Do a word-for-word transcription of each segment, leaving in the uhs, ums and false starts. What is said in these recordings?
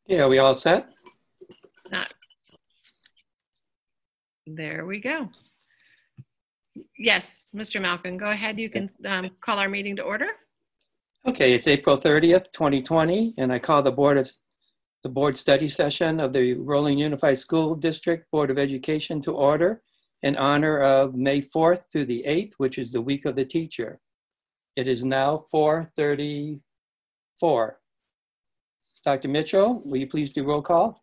Yeah, are we all set? Not. There we go. Yes, Mister Malkin, go ahead. You can um, call our meeting to order. Okay, it's April thirtieth, twenty twenty, and I call the Board of the Board Study Session of the Rolling Unified School District Board of Education to order in honor of May fourth through the eighth, which is the week of the teacher. It is now four thirty-four. Doctor Mitchell, will you please do roll call?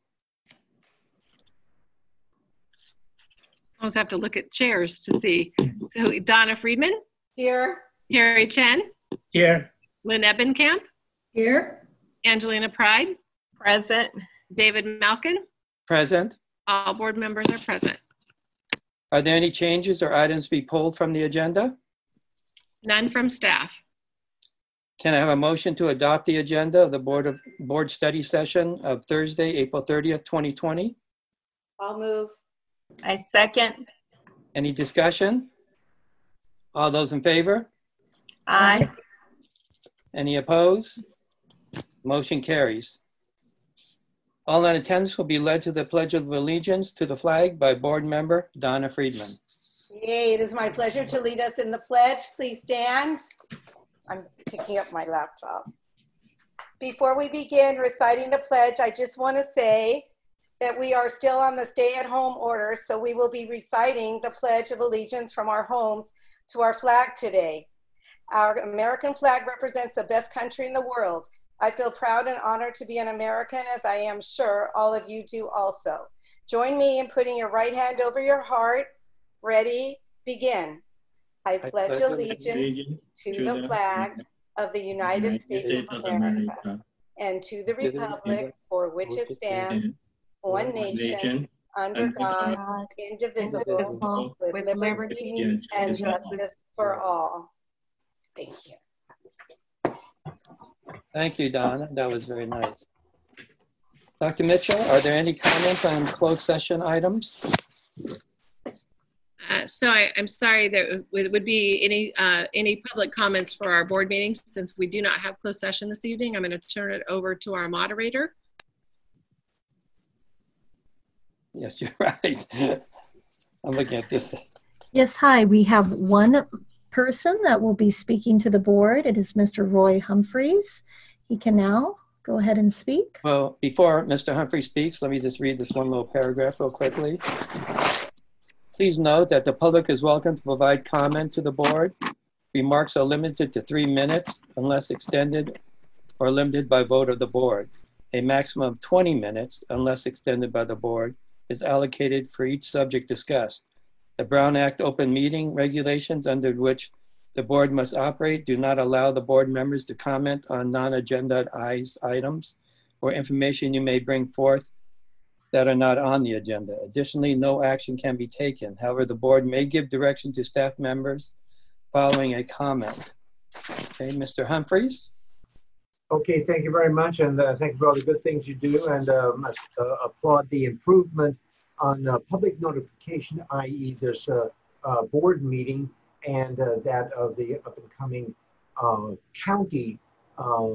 I almost have to look at chairs to see. So Donna Friedman? Here. Harry Chen? Here. Lynn Ebenkamp? Here. Angelina Pride? Present. David Malkin? Present. All board members are present. Are there any changes or items to be pulled from the agenda? None from staff. Can I have a motion to adopt the agenda of the Board of Board Study Session of Thursday, April thirtieth, twenty twenty? I'll move. I second. Any discussion? All those in favor? Aye. Any opposed? Motion carries. All in attendance will be led to the Pledge of Allegiance to the flag by board member Donna Friedman. Yay, it is my pleasure to lead us in the pledge. Please stand. I'm picking up my laptop. Before we begin reciting the pledge, I just want to say that we are still on the stay-at-home order, so we will be reciting the Pledge of Allegiance from our homes to our flag today. Our American flag represents the best country in the world. I feel proud and honored to be an American, as I am sure all of you do also. Join me in putting your right hand over your heart. Ready? Begin. I pledge allegiance to the flag of the United States of America and to the republic for which it stands, one nation, under God, indivisible, with liberty and justice for all. Thank you. Thank you, Donna. That was very nice. Doctor Mitchell, are there any comments on closed session items? Uh, so I, I'm sorry, there would, would be any uh, any public comments for our board meetings. Since we do not have closed session this evening, I'm going to turn it over to our moderator. Yes, you're right. I'm looking at this. Yes, hi. We have one person that will be speaking to the board. It is Mister Roy Humphreys. He can now go ahead and speak. Well, before Mister Humphrey speaks, let me just read this one little paragraph real quickly. Please note that the public is welcome to provide comment to the board. Remarks are limited to three minutes unless extended or limited by vote of the board. A maximum of twenty minutes, unless extended by the board, is allocated for each subject discussed. The Brown Act open meeting regulations under which the board must operate do not allow the board members to comment on non-agenda items or information you may bring forth that are not on the agenda. Additionally, no action can be taken. However, the board may give direction to staff members following a comment. Okay, Mister Humphreys. Okay, thank you very much, and uh, thank you for all the good things you do, and uh, must uh, applaud the improvement on uh, public notification, that is this uh, uh, board meeting and uh, that of the up-and-coming uh, county uh,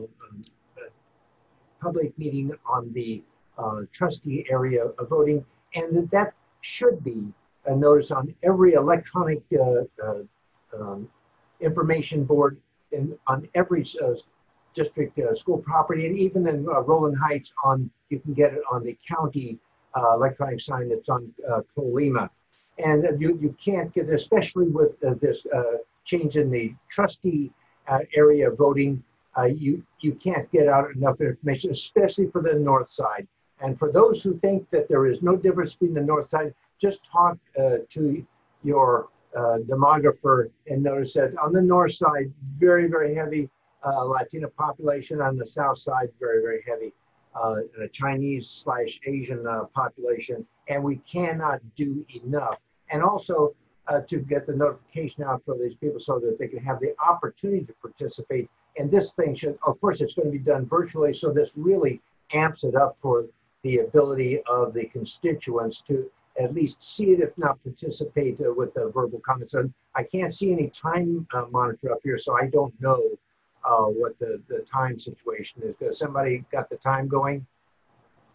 public meeting on the Uh, trustee area of voting, and that, that should be a notice on every electronic uh, uh, um, information board in, on every uh, district uh, school property, and even in uh, Roland Heights, on you can get it on the county uh, electronic sign that's on uh, Colima. And uh, you, you can't get, especially with uh, this uh, change in the trustee uh, area voting, uh, you, you can't get out enough information, especially for the north side. And for those who think that there is no difference between the north side, just talk uh, to your uh, demographer and notice that on the north side, very, very heavy uh, Latino population. On the south side, very, very heavy uh, Chinese slash Asian uh, population. And we cannot do enough. And also uh, to get the notification out for these people so that they can have the opportunity to participate. And this thing should, of course, it's going to be done virtually. So this really amps it up for the ability of the constituents to at least see it, if not participate uh, with the verbal comments. And I can't see any time uh, monitor up here, so I don't know uh, what the, the time situation is. Has somebody got the time going?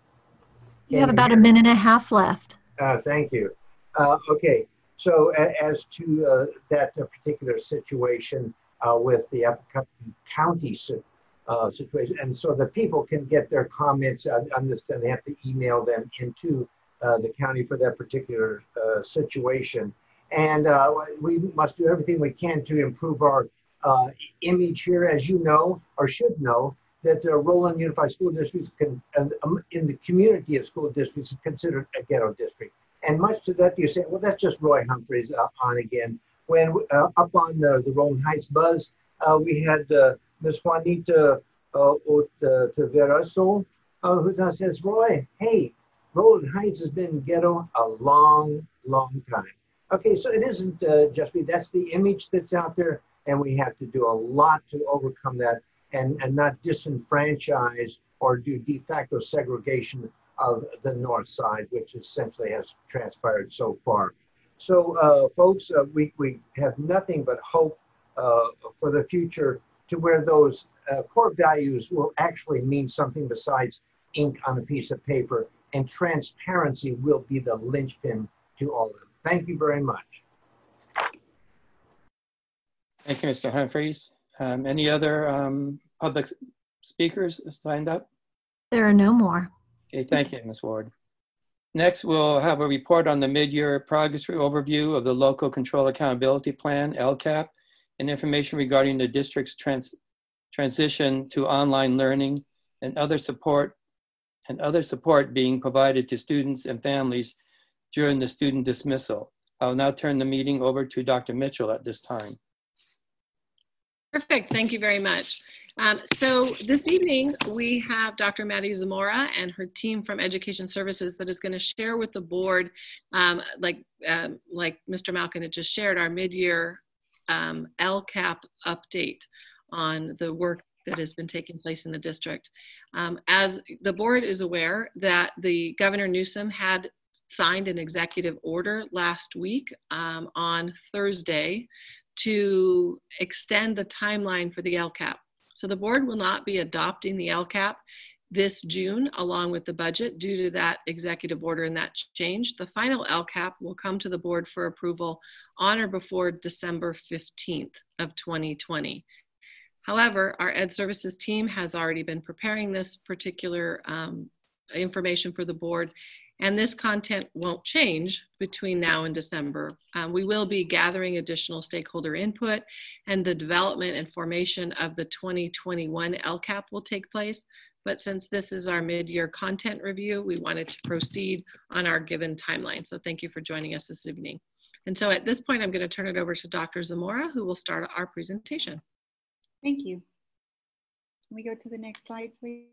You have about a minute and a half left. Uh, thank you. Uh, okay, so a, as to uh, that uh, particular situation uh, with the Upper County si uh, situation, and so the people can get their comments, uh, understand they have to email them into uh, the county for that particular uh, situation. And uh, we must do everything we can to improve our uh, image here, as you know, or should know, that uh, Roland Unified School District can, uh, um, in the community of school districts is considered a ghetto district. And much to that, you say, well, that's just Roy Humphreys uh, on again. When uh, up on the, the Roland Heights buzz, uh, we had uh, Miss Juanita uh, Taveraso, uh, who says, Roy, hey, Roland Heights has been ghetto a long, long time. Okay, so it isn't uh, just me, that's the image that's out there, and we have to do a lot to overcome that and, and not disenfranchise or do de facto segregation of the north side, which essentially has transpired so far. So uh, folks, uh, we, we have nothing but hope uh, for the future to where those uh, core values will actually mean something besides ink on a piece of paper, and transparency will be the linchpin to all of them. Thank you very much. Thank you, Mister Humphreys. Um, any other um, public speakers signed up? There are no more. Okay, thank you, Miz Ward. Next, we'll have a report on the mid-year progress overview of the Local Control Accountability Plan, L C A P, and information regarding the district's trans transition to online learning and other support and other support being provided to students and families during the student dismissal. I'll now turn the meeting over to Doctor Mitchell at this time. Perfect, thank you very much. Um, so this evening we have Doctor Maddie Zamora and her team from Education Services that is going to share with the board, um, like, um, like Mister Malkin had just shared, our mid-year um, L C A P update on the work that has been taking place in the district. Um, as the board is aware that the Governor Newsom had signed an executive order last week um, on Thursday to extend the timeline for the L C A P. So the board will not be adopting the L C A P this June along with the budget due to that executive order and that change. The final L C A P will come to the board for approval on or before December fifteenth of twenty twenty. However, our Ed Services team has already been preparing this particular um, information for the board, and this content won't change between now and December. Um, we will be gathering additional stakeholder input, and the development and formation of the twenty twenty-one L C A P will take place. But since this is our mid-year content review, we wanted to proceed on our given timeline. So thank you for joining us this evening. And so at this point, I'm going to turn it over to Doctor Zamora, who will start our presentation. Thank you. Can we go to the next slide, please?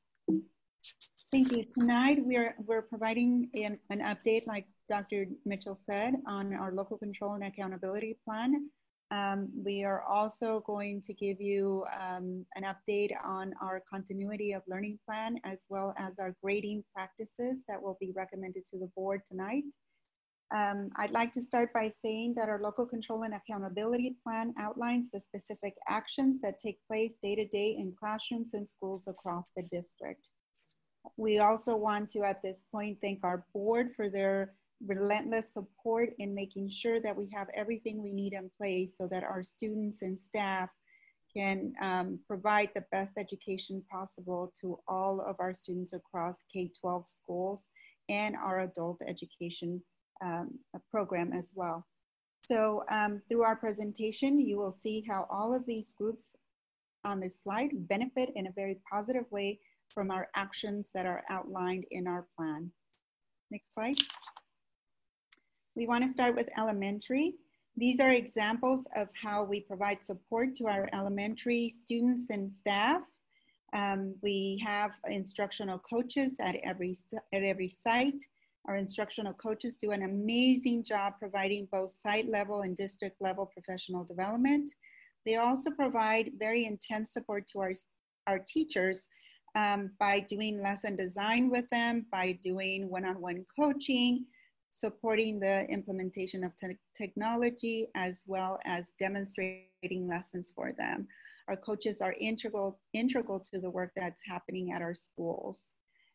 Thank you. Tonight, we're, we're providing an, an update, like Doctor Mitchell said, on our local control and accountability plan. Um, we are also going to give you um, an update on our continuity of learning plan, as well as our grading practices that will be recommended to the board tonight. Um, I'd like to start by saying that our local control and accountability plan outlines the specific actions that take place day to day in classrooms and schools across the district. We also want to, at this point, thank our board for their relentless support in making sure that we have everything we need in place so that our students and staff can um, provide the best education possible to all of our students across K twelve schools and our adult education um, program as well. So um, through our presentation, you will see how all of these groups on this slide benefit in a very positive way from our actions that are outlined in our plan. Next slide. We want to start with elementary. These are examples of how we provide support to our elementary students and staff. Um, we have instructional coaches at every, at every site. Our instructional coaches do an amazing job providing both site level and district level professional development. They also provide very intense support to our, our teachers um, by doing lesson design with them, by doing one-on-one coaching, supporting the implementation of te technology, as well as demonstrating lessons for them. Our coaches are integral, integral to the work that's happening at our schools.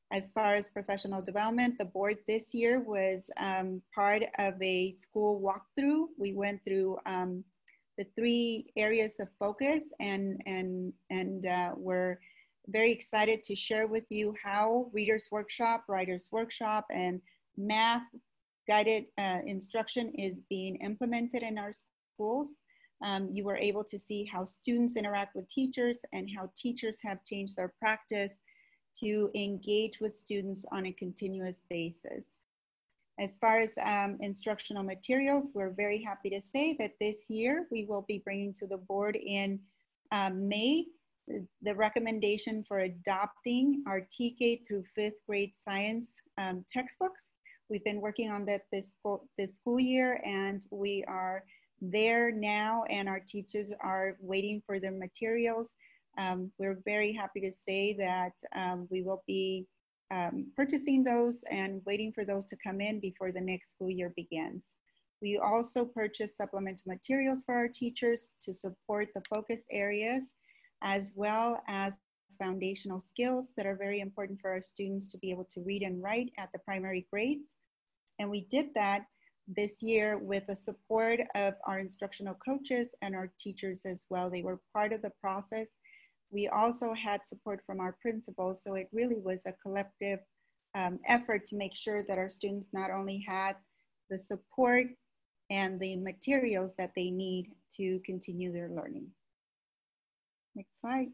As far as professional development, the board this year was um, part of a school walkthrough. We went through um, the three areas of focus, and, and, and uh, we're very excited to share with you how Readers Workshop, Writers Workshop, and math guided uh, instruction is being implemented in our schools. Um, you were able to see how students interact with teachers and how teachers have changed their practice to engage with students on a continuous basis. As far as um, instructional materials, we're very happy to say that this year we will be bringing to the board in um, May the, the recommendation for adopting our T K through fifth grade science um, textbooks. We've been working on that this school, this school year, and we are there now, and our teachers are waiting for their materials. Um, we're very happy to say that um, we will be um, purchasing those and waiting for those to come in before the next school year begins. We also purchased supplemental materials for our teachers to support the focus areas, as well as foundational skills that are very important for our students to be able to read and write at the primary grades. And we did that this year with the support of our instructional coaches and our teachers as well. They were part of the process. We also had support from our principals, so it really was a collective um, effort to make sure that our students not only had the support and the materials that they need to continue their learning. Next slide.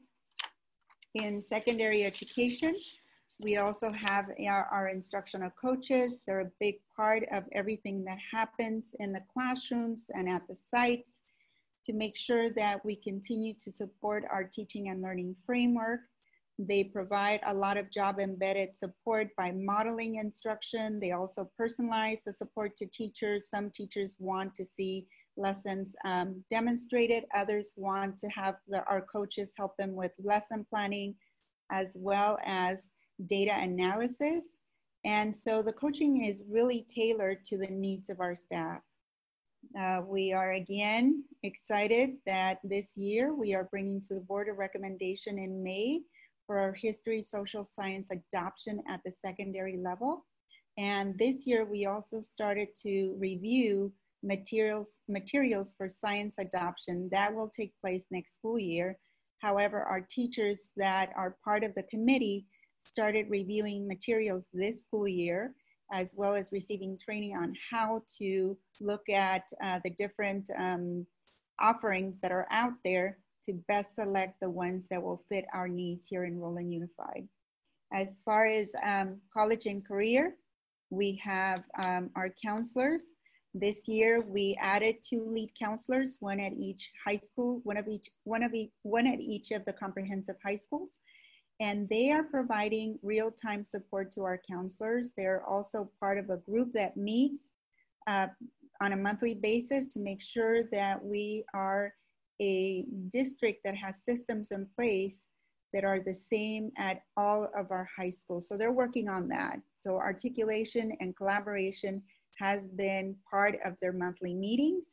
In secondary education, we also have our, our instructional coaches. They're a big part of everything that happens in the classrooms and at the sites, to make sure that we continue to support our teaching and learning framework. They provide a lot of job embedded support by modeling instruction. They also personalize the support to teachers. Some teachers want to see lessons um, demonstrated. Others want to have the, our coaches help them with lesson planning, as well as data analysis. And so the coaching is really tailored to the needs of our staff. Uh, we are again excited that this year we are bringing to the board a recommendation in May for our history social science adoption at the secondary level. And this year we also started to review materials, materials for science adoption. That will take place next school year. However, our teachers that are part of the committee started reviewing materials this school year, as well as receiving training on how to look at uh, the different um, offerings that are out there to best select the ones that will fit our needs here in Roland Unified. As far as um, college and career, we have um, our counselors. This year, we added two lead counselors, one at each high school, one of each, one of each, one at each of the comprehensive high schools. And they are providing real-time support to our counselors. They're also part of a group that meets uh, on a monthly basis to make sure that we are a district that has systems in place that are the same at all of our high schools. So they're working on that. So articulation and collaboration has been part of their monthly meetings.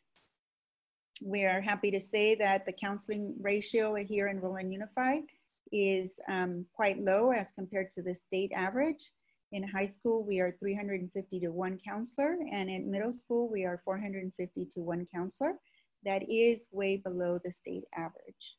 We are happy to say that the counseling ratio here in Roland Unified is um, quite low as compared to the state average. In high school, we are three hundred fifty to one counselor, and in middle school, we are four hundred fifty to one counselor. That is way below the state average.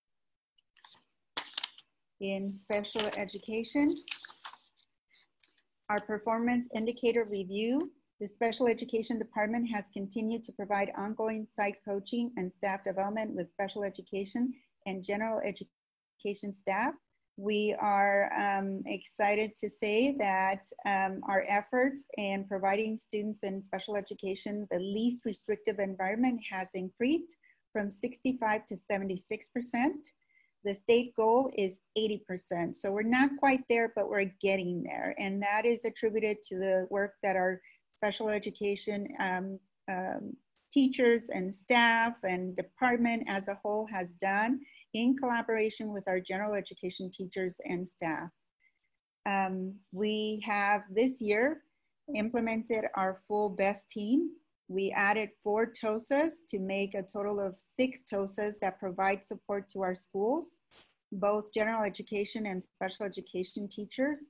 In special education, our performance indicator review, the special education department has continued to provide ongoing site coaching and staff development with special education and general education staff. We are um, excited to say that um, our efforts in providing students in special education the least restrictive environment has increased from sixty-five to seventy-six percent. The state goal is eighty percent. So we're not quite there, but we're getting there. And that is attributed to the work that our special education um, um, teachers and staff and department as a whole has done in collaboration with our general education teachers and staff. Um, we have this year implemented our full BEST team. We added four TOSAs to make a total of six TOSAs that provide support to our schools, both general education and special education teachers.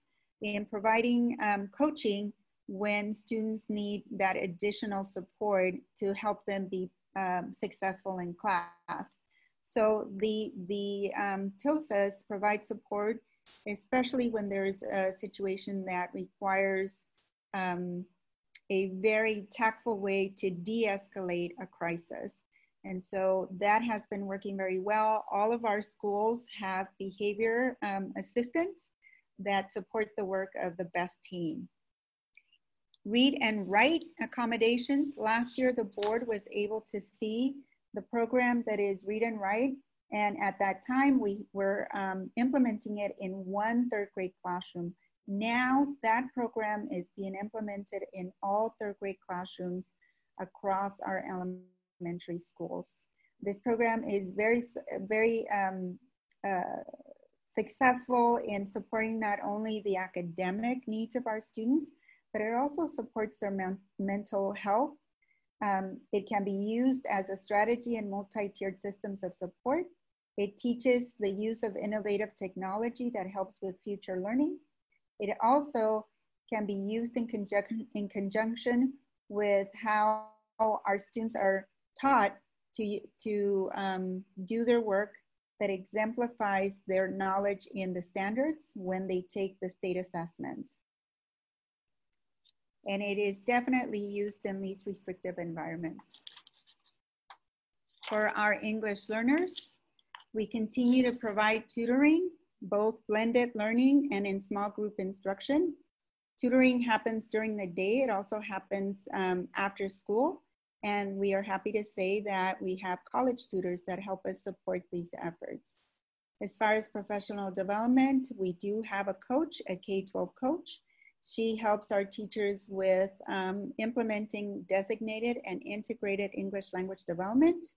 in providing um, coaching when students need that additional support to help them be um, successful in class. So the, the um, TOSAs provide support, especially when there's a situation that requires um, a very tactful way to de-escalate a crisis. And so that has been working very well. All of our schools have behavior um, assistants that support the work of the BEST team. Read and write accommodations. Last year, the board was able to see the program that is Read and Write. And at that time, we were um, implementing it in one third grade classroom. Now that program is being implemented in all third grade classrooms across our elementary schools. This program is very, very um, uh, successful in supporting not only the academic needs of our students, but it also supports their men mental health. Um, it can be used as a strategy in multi-tiered systems of support. It teaches the use of innovative technology that helps with future learning. It also can be used in conjunction, in conjunction with how our students are taught to, to um, do their work that exemplifies their knowledge in the standards when they take the state assessments. And it is definitely used in least restrictive environments. For our English learners, we continue to provide tutoring, both blended learning and in small group instruction. Tutoring happens during the day. It also happens um, after school. And we are happy to say that we have college tutors that help us support these efforts. As far as professional development, we do have a coach, a K twelve coach. She helps our teachers with um, implementing designated and integrated English language development.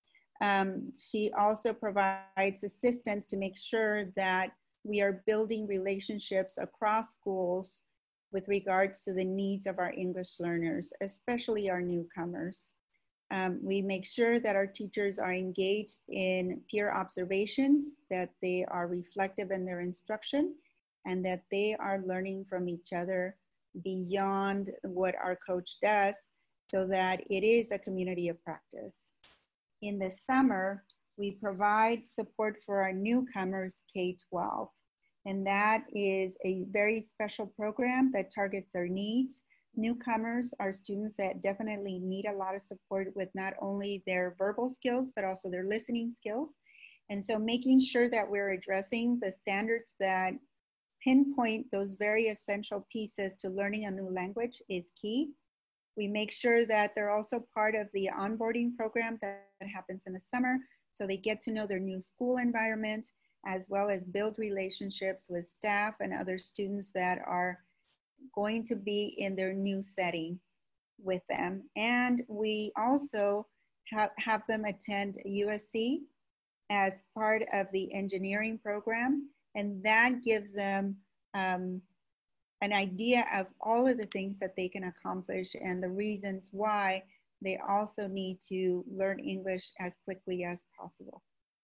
Um, she also provides assistance to make sure that we are building relationships across schools with regards to the needs of our English learners, especially our newcomers. Um, we make sure that our teachers are engaged in peer observations, that they are reflective in their instruction, and that they are learning from each other beyond what our coach does, so that it is a community of practice. In the summer, we provide support for our newcomers K twelve. And that is a very special program that targets their needs. Newcomers are students that definitely need a lot of support with not only their verbal skills, but also their listening skills. And so making sure that we're addressing the standards that pinpoint those very essential pieces to learning a new language is key. We make sure that they're also part of the onboarding program that happens in the summer, so they get to know their new school environment, as well as build relationships with staff and other students that are going to be in their new setting with them. And we also have, have them attend U S C as part of the engineering program. And that gives them um, an idea of all of the things that they can accomplish and the reasons why they also need to learn English as quickly as possible.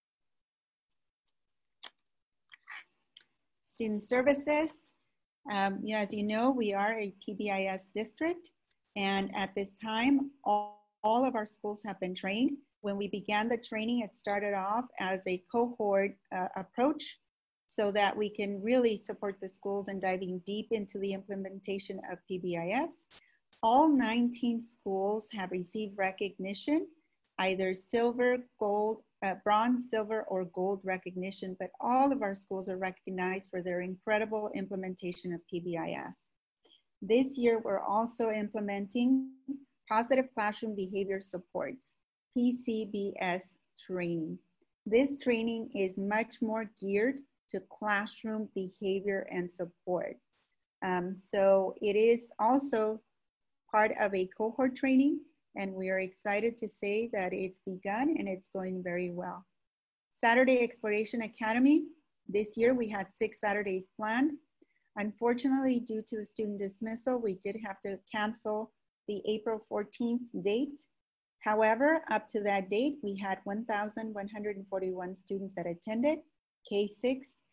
Student services, um, you know, as you know, we are a P B I S district, and at this time, all, all of our schools have been trained. When we began the training, it started off as a cohort uh, approach so that we can really support the schools in diving deep into the implementation of P B I S. All nineteen schools have received recognition, either silver, gold, uh, bronze, silver, or gold recognition, but all of our schools are recognized for their incredible implementation of P B I S. This year, we're also implementing positive classroom behavior supports, P C B S training. This training is much more geared to classroom behavior and support. Um, so it is also part of a cohort training, and we are excited to say that it's begun and it's going very well. Saturday Exploration Academy, this year we had six Saturdays planned. Unfortunately, due to the student dismissal, we did have to cancel the April fourteenth date. However, up to that date, we had one thousand one hundred forty-one students that attended, K six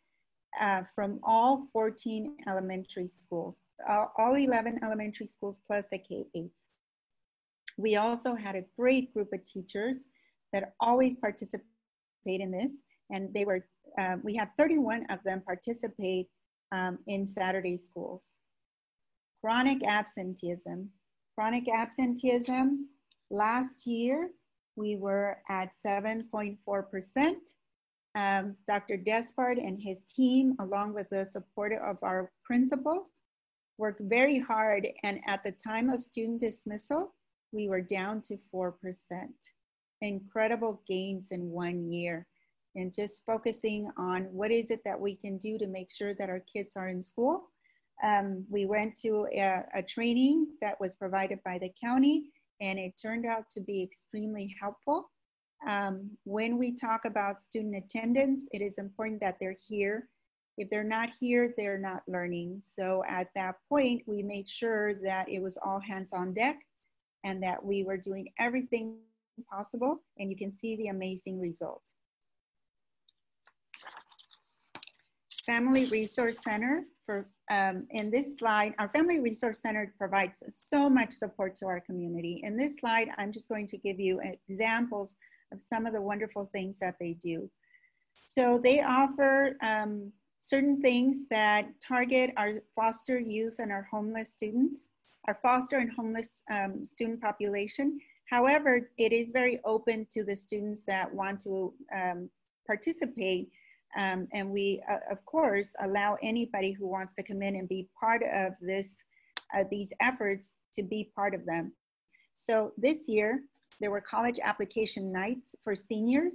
uh, from all fourteen elementary schools, uh, all eleven elementary schools plus the K eights. We also had a great group of teachers that always participate in this, and they were, uh, we had thirty-one of them participate um, in Saturday schools. Chronic absenteeism. Chronic absenteeism, last year, we were at seven point four percent. Um, Doctor Despard and his team, along with the support of our principals, worked very hard, and at the time of student dismissal, we were down to four percent. Incredible gains in one year. And just focusing on what is it that we can do to make sure that our kids are in school. Um, we went to a, a training that was provided by the county, and it turned out to be extremely helpful. Um, when we talk about student attendance, it is important that they're here. If they're not here, they're not learning. So at that point, we made sure that it was all hands on deck and that we were doing everything possible, and you can see the amazing result. Family Resource Center, for um, in this slide, our Family Resource Center provides so much support to our community. In this slide, I'm just going to give you examples of some of the wonderful things that they do. So they offer um, certain things that target our foster youth and our homeless students, our foster and homeless um, student population. However, it is very open to the students that want to um, participate. Um, and we, uh, of course, allow anybody who wants to come in and be part of this, uh, these efforts to be part of them. So this year, there were college application nights for seniors,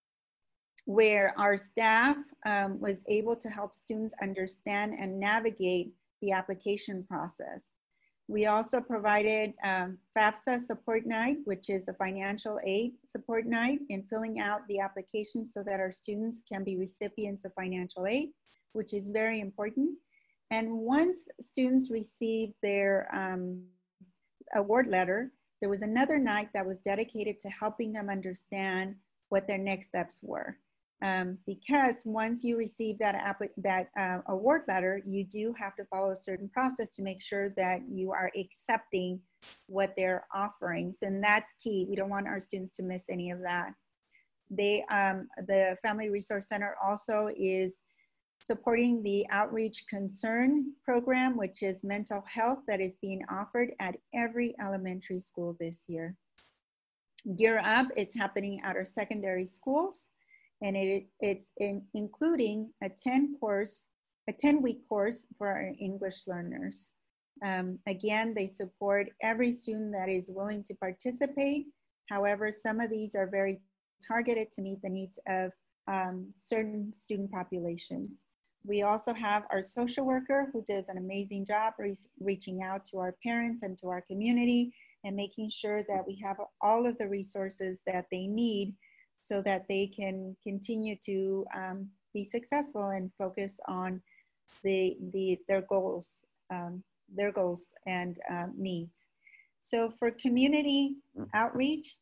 where our staff um, was able to help students understand and navigate the application process. We also provided um, FAFSA support night, which is the financial aid support night, in filling out the application so that our students can be recipients of financial aid, which is very important. And once students receive their um, award letter, there was another night that was dedicated to helping them understand what their next steps were. Um, because once you receive that, that uh, award letter, you do have to follow a certain process to make sure that you are accepting what they're offering. So, and that's key. We don't want our students to miss any of that. They, um, the Family Resource Center also is supporting the Outreach Concern program, which is mental health that is being offered at every elementary school this year. Gear Up is happening at our secondary schools. And it, it's in, including a ten course, a ten week course for our English learners. Um, again, they support every student that is willing to participate. However, some of these are very targeted to meet the needs of um, certain student populations. We also have our social worker who does an amazing job re reaching out to our parents and to our community and making sure that we have all of the resources that they need so that they can continue to um, be successful and focus on the, the, their goals, um, their goals and um, needs. So for community outreach,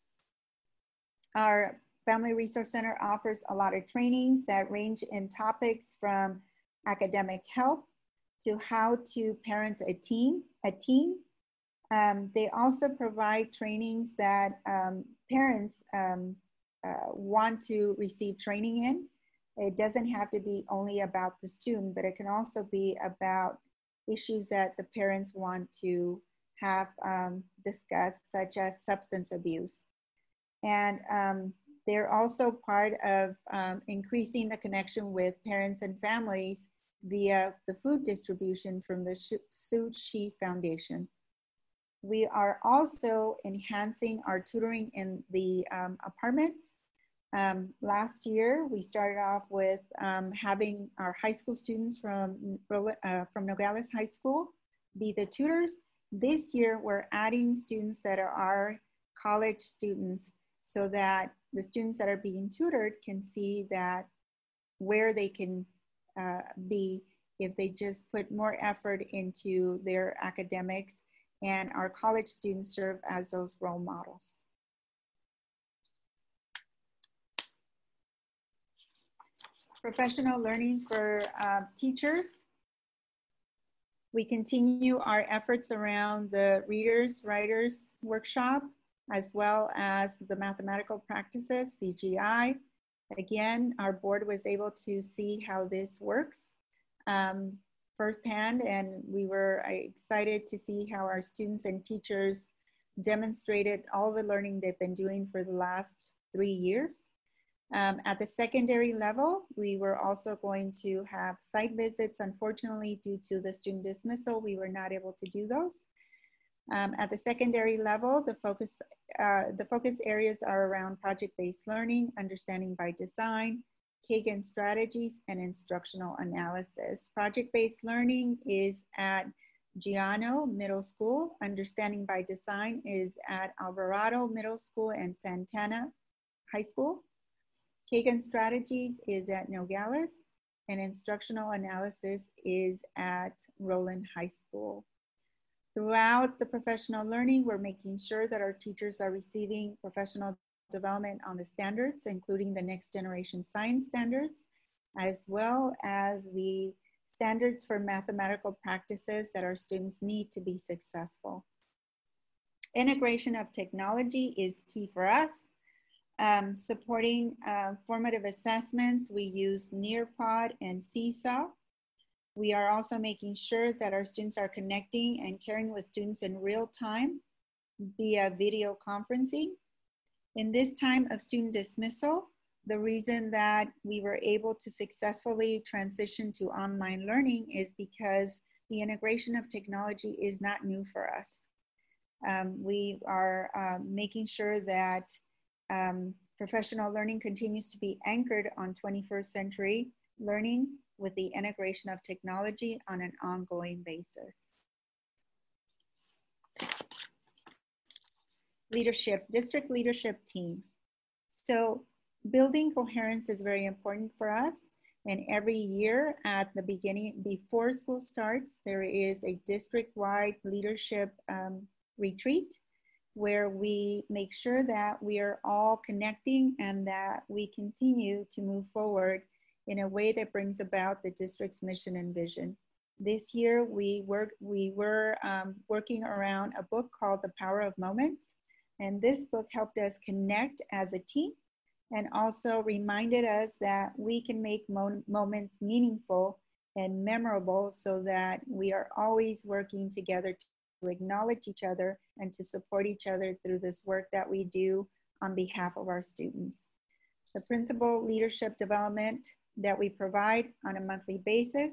our Family Resource Center offers a lot of trainings that range in topics from academic help to how to parent a teen. A teen. Um, they also provide trainings that um, parents um, Uh, want to receive training in. It doesn't have to be only about the student, but it can also be about issues that the parents want to have um, discussed, such as substance abuse. And um, they're also part of um, increasing the connection with parents and families via the food distribution from the Sue She Foundation. We are also enhancing our tutoring in the um, apartments. Um, last year, we started off with um, having our high school students from, uh, from Nogales High School be the tutors. This year, we're adding students that are our college students so that the students that are being tutored can see that where they can uh, be if they just put more effort into their academics, and our college students serve as those role models. Professional learning for uh, teachers. We continue our efforts around the readers, writers workshop, as well as the mathematical practices, C G I. Again, our board was able to see how this works um, firsthand, and we were excited to see how our students and teachers demonstrated all the learning they've been doing for the last three years. Um, at the secondary level, we were also going to have site visits. Unfortunately, due to the student dismissal, we were not able to do those. Um, at the secondary level, the focus, uh, the focus areas are around project-based learning, understanding by design, Kagan strategies, and instructional analysis. Project-based learning is at Giano Middle School. Understanding by design is at Alvarado Middle School and Santana High School. Kagan strategies is at Nogales, and instructional analysis is at Roland High School. Throughout the professional learning, we're making sure that our teachers are receiving professional development on the standards, including the next generation science standards, as well as the standards for mathematical practices that our students need to be successful. Integration of technology is key for us. Um, supporting uh, formative assessments, we use Nearpod and Seesaw. We are also making sure that our students are connecting and caring with students in real time via video conferencing. In this time of student dismissal, the reason that we were able to successfully transition to online learning is because the integration of technology is not new for us. Um, we are uh, making sure that Um, professional learning continues to be anchored on twenty-first century learning with the integration of technology on an ongoing basis. Leadership, district leadership team. So building coherence is very important for us. And every year at the beginning, before school starts, there is a district-wide leadership um, retreat, where we make sure that we are all connecting and that we continue to move forward in a way that brings about the district's mission and vision. This year, we, work, we were um, working around a book called The Power of Moments. And this book helped us connect as a team and also reminded us that we can make mo moments meaningful and memorable so that we are always working together to to acknowledge each other and to support each other through this work that we do on behalf of our students. The principal leadership development that we provide on a monthly basis,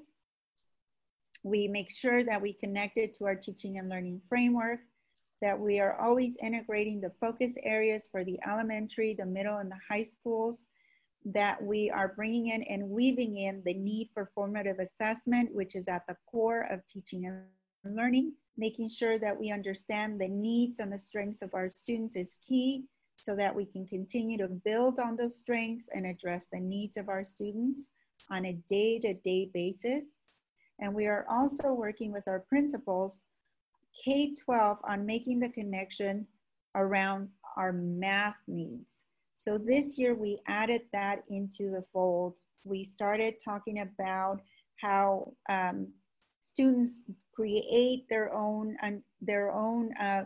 we make sure that we connect it to our teaching and learning framework, that we are always integrating the focus areas for the elementary, the middle, and the high schools, that we are bringing in and weaving in the need for formative assessment, which is at the core of teaching and learning. Making sure that we understand the needs and the strengths of our students is key so that we can continue to build on those strengths and address the needs of our students on a day-to-day basis. And we are also working with our principals, K twelve, on making the connection around our math needs. So this year we added that into the fold. We started talking about how um, students create their own uh, their own uh,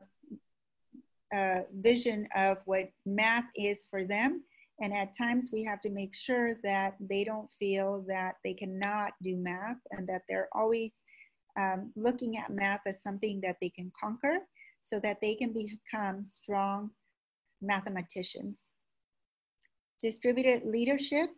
uh, vision of what math is for them, and at times we have to make sure that they don't feel that they cannot do math, and that they're always um, looking at math as something that they can conquer, so that they can become strong mathematicians. Distributed leadership.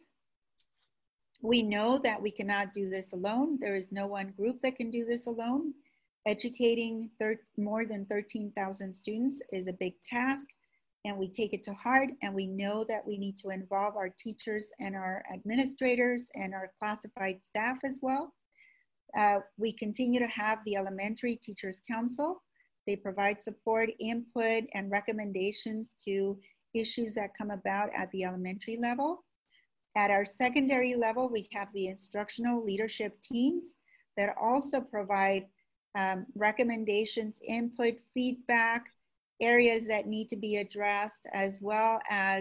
We know that we cannot do this alone. There is no one group that can do this alone. Educating more than thirteen thousand students is a big task, and we take it to heart, and we know that we need to involve our teachers and our administrators and our classified staff as well. Uh, we continue to have the Elementary Teachers Council. They provide support, input, and recommendations to issues that come about at the elementary level. At our secondary level, we have the instructional leadership teams that also provide um, recommendations, input, feedback, areas that need to be addressed, as well as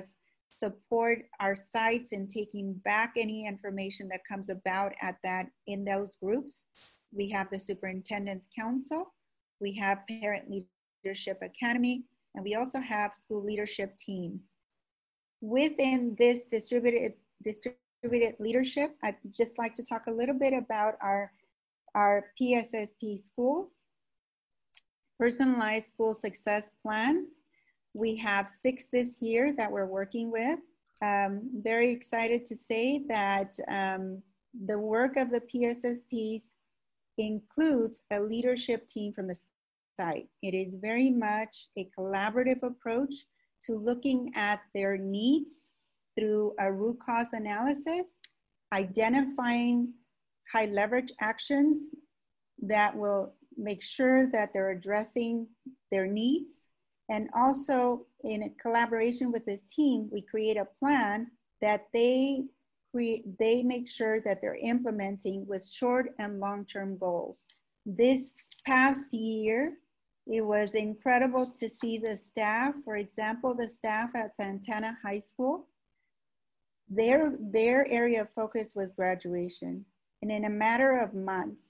support our sites in taking back any information that comes about at that in those groups. We have the Superintendent's Council, we have Parent Leadership Academy, and we also have school leadership teams. Within this distributed, distributed leadership, I'd just like to talk a little bit about our, our P S S P schools, personalized school success plans. We have six this year that we're working with. Um, very excited to say that um, the work of the P S S Ps includes a leadership team from the site. It is very much a collaborative approach to looking at their needs through a root cause analysis, identifying high leverage actions that will make sure that they're addressing their needs. And also in a collaboration with this team, we create a plan that they create, they make sure that they're implementing with short and long-term goals. This past year, it was incredible to see the staff, for example, the staff at Santana High School, their, their area of focus was graduation. And in a matter of months,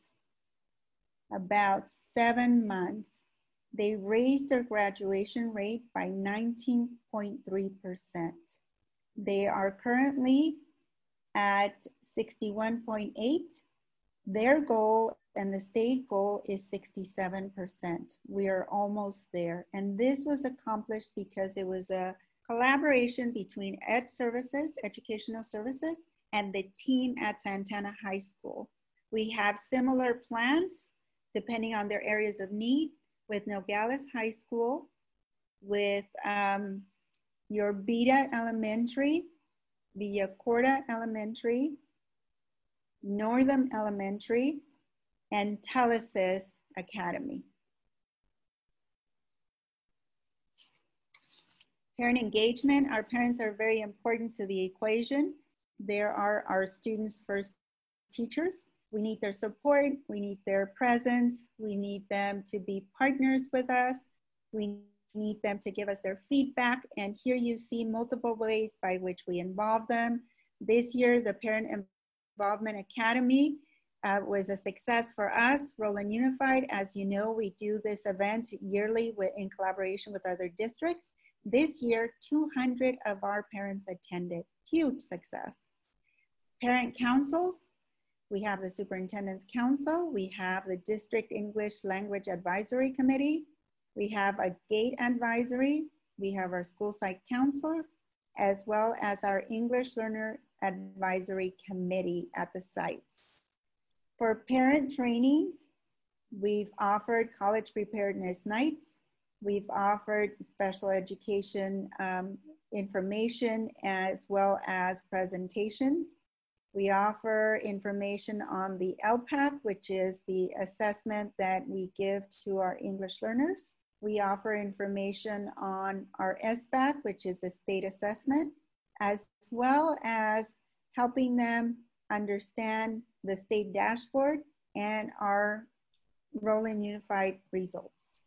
about seven months, they raised their graduation rate by nineteen point three percent. They are currently at sixty-one point eight. Their goal and the state goal is sixty-seven percent. We are almost there. And this was accomplished because it was a collaboration between Ed Services, Educational Services, and the team at Santana High School. We have similar plans depending on their areas of need with Nogales High School, with um, Yorbita Elementary, Villa Corta Elementary, Northam Elementary, and Telesis Academy. Parent engagement, our parents are very important to the equation. They are our students' first teachers. We need their support, we need their presence, we need them to be partners with us, we need them to give us their feedback, and here you see multiple ways by which we involve them. This year, the Parent Involvement Academy uh, was a success for us, Roland Unified. As you know, we do this event yearly with, in collaboration with other districts. This year, two hundred of our parents attended, huge success. Parent councils, we have the Superintendent's Council, we have the District English Language Advisory Committee, we have a GATE advisory, we have our school site counselors, as well as our English Learner Advisory Committee at the sites. For parent trainings, we've offered college preparedness nights, we've offered special education um, information as well as presentations. We offer information on the L P A C, which is the assessment that we give to our English learners. We offer information on our S B A C, which is the state assessment, as well as helping them understand the state dashboard and our Roland Unified results.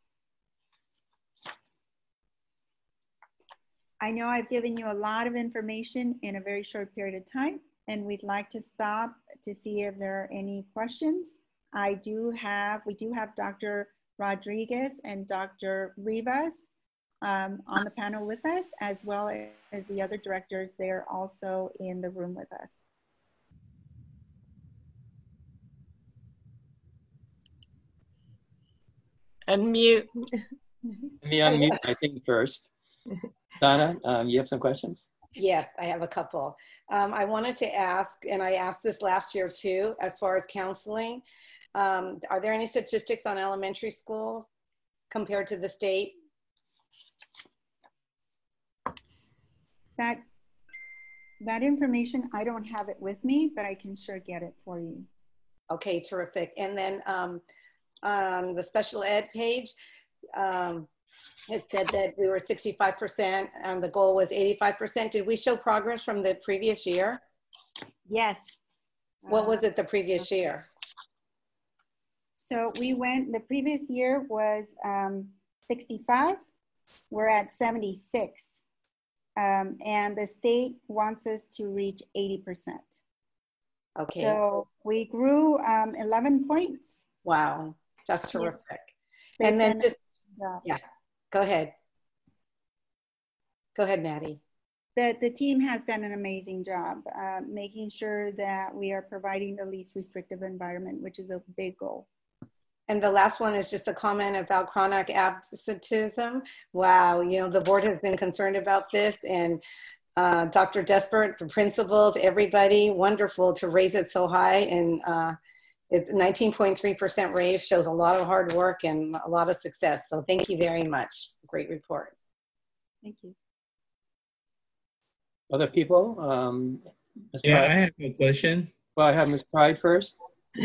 I know I've given you a lot of information in a very short period of time, and we'd like to stop to see if there are any questions. I do have, we do have Doctor Rodriguez and Doctor Rivas um, on the panel with us, as well as the other directors. They're also in the room with us. Unmute. Let me unmute, I think, first. Donna, um, you have some questions? Yes, I have a couple. Um, I wanted to ask, and I asked this last year too, as far as counseling, um, are there any statistics on elementary school compared to the state? That, that information, I don't have it with me, but I can sure get it for you. Okay, terrific. And then um, um, the special ed page, um, it said that we were sixty-five percent and the goal was eighty-five percent. Did we show progress from the previous year? Yes. What was it the previous year? So we went, the previous year was um, sixty-five. We're at seventy-six. Um, and the state wants us to reach eighty percent. Okay. So we grew um, eleven points. Wow, that's terrific. They've And then done a just, good job. yeah, go ahead. Go ahead, Maddie. The, the team has done an amazing job uh, making sure that we are providing the least restrictive environment, which is a big goal. And the last one is just a comment about chronic absenteeism. Wow, you know, the board has been concerned about this, and uh, Doctor Despert, the principals, everybody, wonderful to raise it so high. And uh, nineteen point three percent raise shows a lot of hard work and a lot of success. So thank you very much. Great report. Thank you. Other people? Um, Miz Yeah, Pride? I have a question. Well, I have Miz Pride first.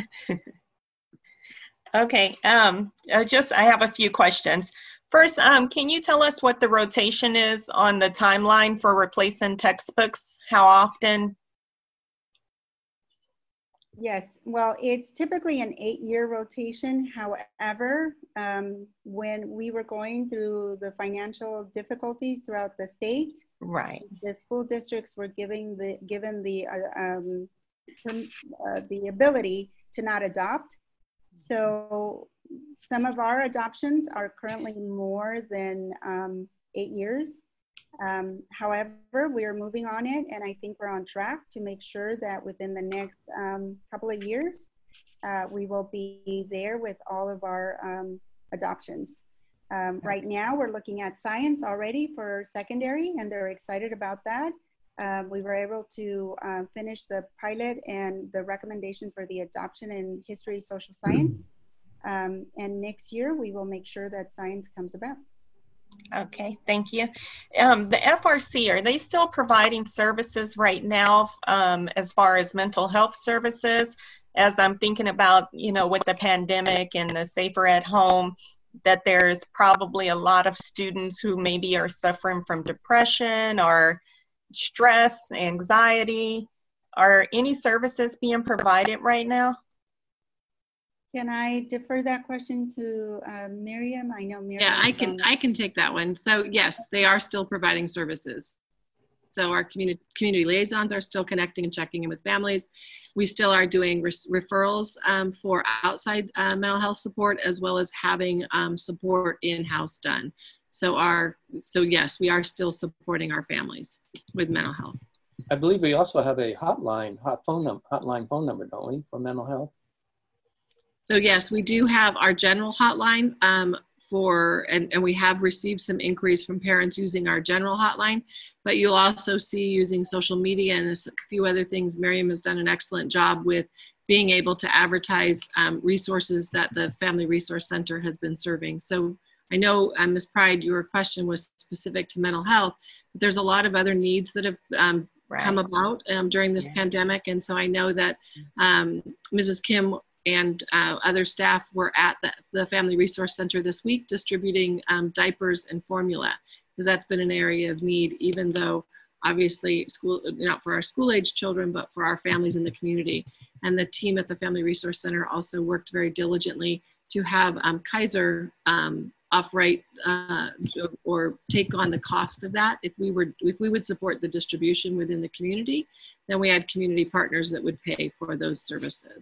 Okay, um, uh, just I have a few questions. First, um, can you tell us what the rotation is on the timeline for replacing textbooks? How often? Yes, well, it's typically an eight-year rotation. However, um, when we were going through the financial difficulties throughout the state, Right. the school districts were giving the given the uh, um, uh, the ability to not adopt. So some of our adoptions are currently more than um, eight years. Um, however, we are moving on it, and I think we're on track to make sure that within the next um, couple of years, uh, we will be there with all of our um, adoptions. Um, right now, we're looking at science already for secondary, and they're excited about that. Um, we were able to uh, finish the pilot and the recommendation for the adoption in history, social science. Um, and next year, we will make sure that science comes about. Okay, thank you. Um, the F R C, are they still providing services right now um, as far as mental health services? As I'm thinking about, you know, with the pandemic and the safer at home, that there's probably a lot of students who maybe are suffering from depression or stress, anxiety. Are any services being provided right now? Can I defer that question to uh, Miriam? I know Miriam. Yeah, I can, I can take that one. So yes, they are still providing services. So our community, community liaisons are still connecting and checking in with families. We still are doing re referrals um, for outside uh, mental health support, as well as having um, support in-house done. So our, so yes, we are still supporting our families with mental health. I believe we also have a hotline, hot phone number, hotline phone number, don't we, for mental health? So yes, we do have our general hotline um, for, and, and we have received some inquiries from parents using our general hotline, but you'll also see using social media and a few other things. Miriam has done an excellent job with being able to advertise um, resources that the Family Resource Center has been serving. So I know, um, Miz Pride, your question was specific to mental health, but there's a lot of other needs that have um, right. come about um, during this yeah. pandemic. And so I know that um, Missus Kim and uh, other staff were at the, the Family Resource Center this week distributing um, diapers and formula, because that's been an area of need, even though obviously school, not for our school age children, but for our families in the community. And the team at the Family Resource Center also worked very diligently to have um, Kaiser um, operate uh, or take on the cost of that. If we were, if we would support the distribution within the community, then we had community partners that would pay for those services.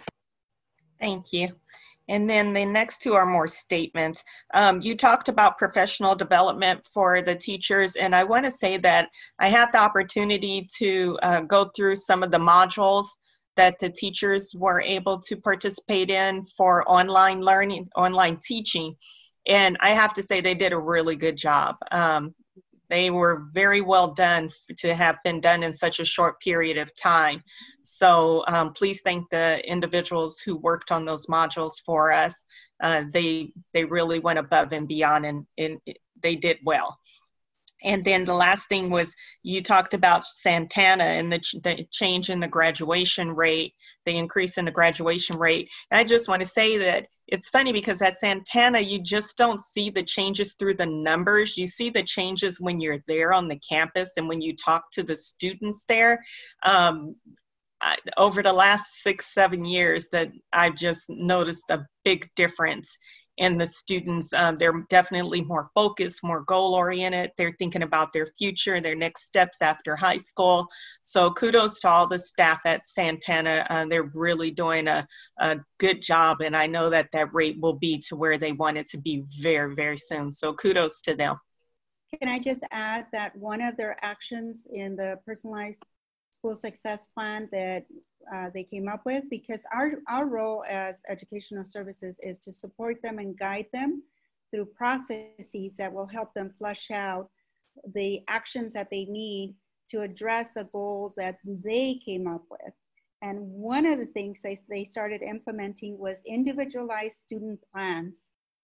Thank you. And then the next two are more statements. Um, you talked about professional development for the teachers, and I want to say that I had the opportunity to uh, go through some of the modules that the teachers were able to participate in for online learning, online teaching. And I have to say they did a really good job. Um, they were very well done to have been done in such a short period of time. So um, please thank the individuals who worked on those modules for us. Uh, they, they really went above and beyond, and, and they did well. And then the last thing was, you talked about Santana and the, ch the change in the graduation rate, the increase in the graduation rate. And I just want to say that it's funny because at Santana, you just don't see the changes through the numbers. You see the changes when you're there on the campus and when you talk to the students there. Um, I, over the last six, seven years that I've just noticed a big difference. and the students, uh, they're definitely more focused, more goal oriented. They're thinking about their future, their next steps after high school. So kudos to all the staff at Santana. Uh, they're really doing a, a good job, and I know that that rate will be to where they want it to be very, very soon. So kudos to them. Can I just add that one of their actions in the personalized school success plan that uh, they came up with, because our, our role as educational services is to support them and guide them through processes that will help them flush out the actions that they need to address the goals that they came up with. And one of the things they, they started implementing was individualized student plans.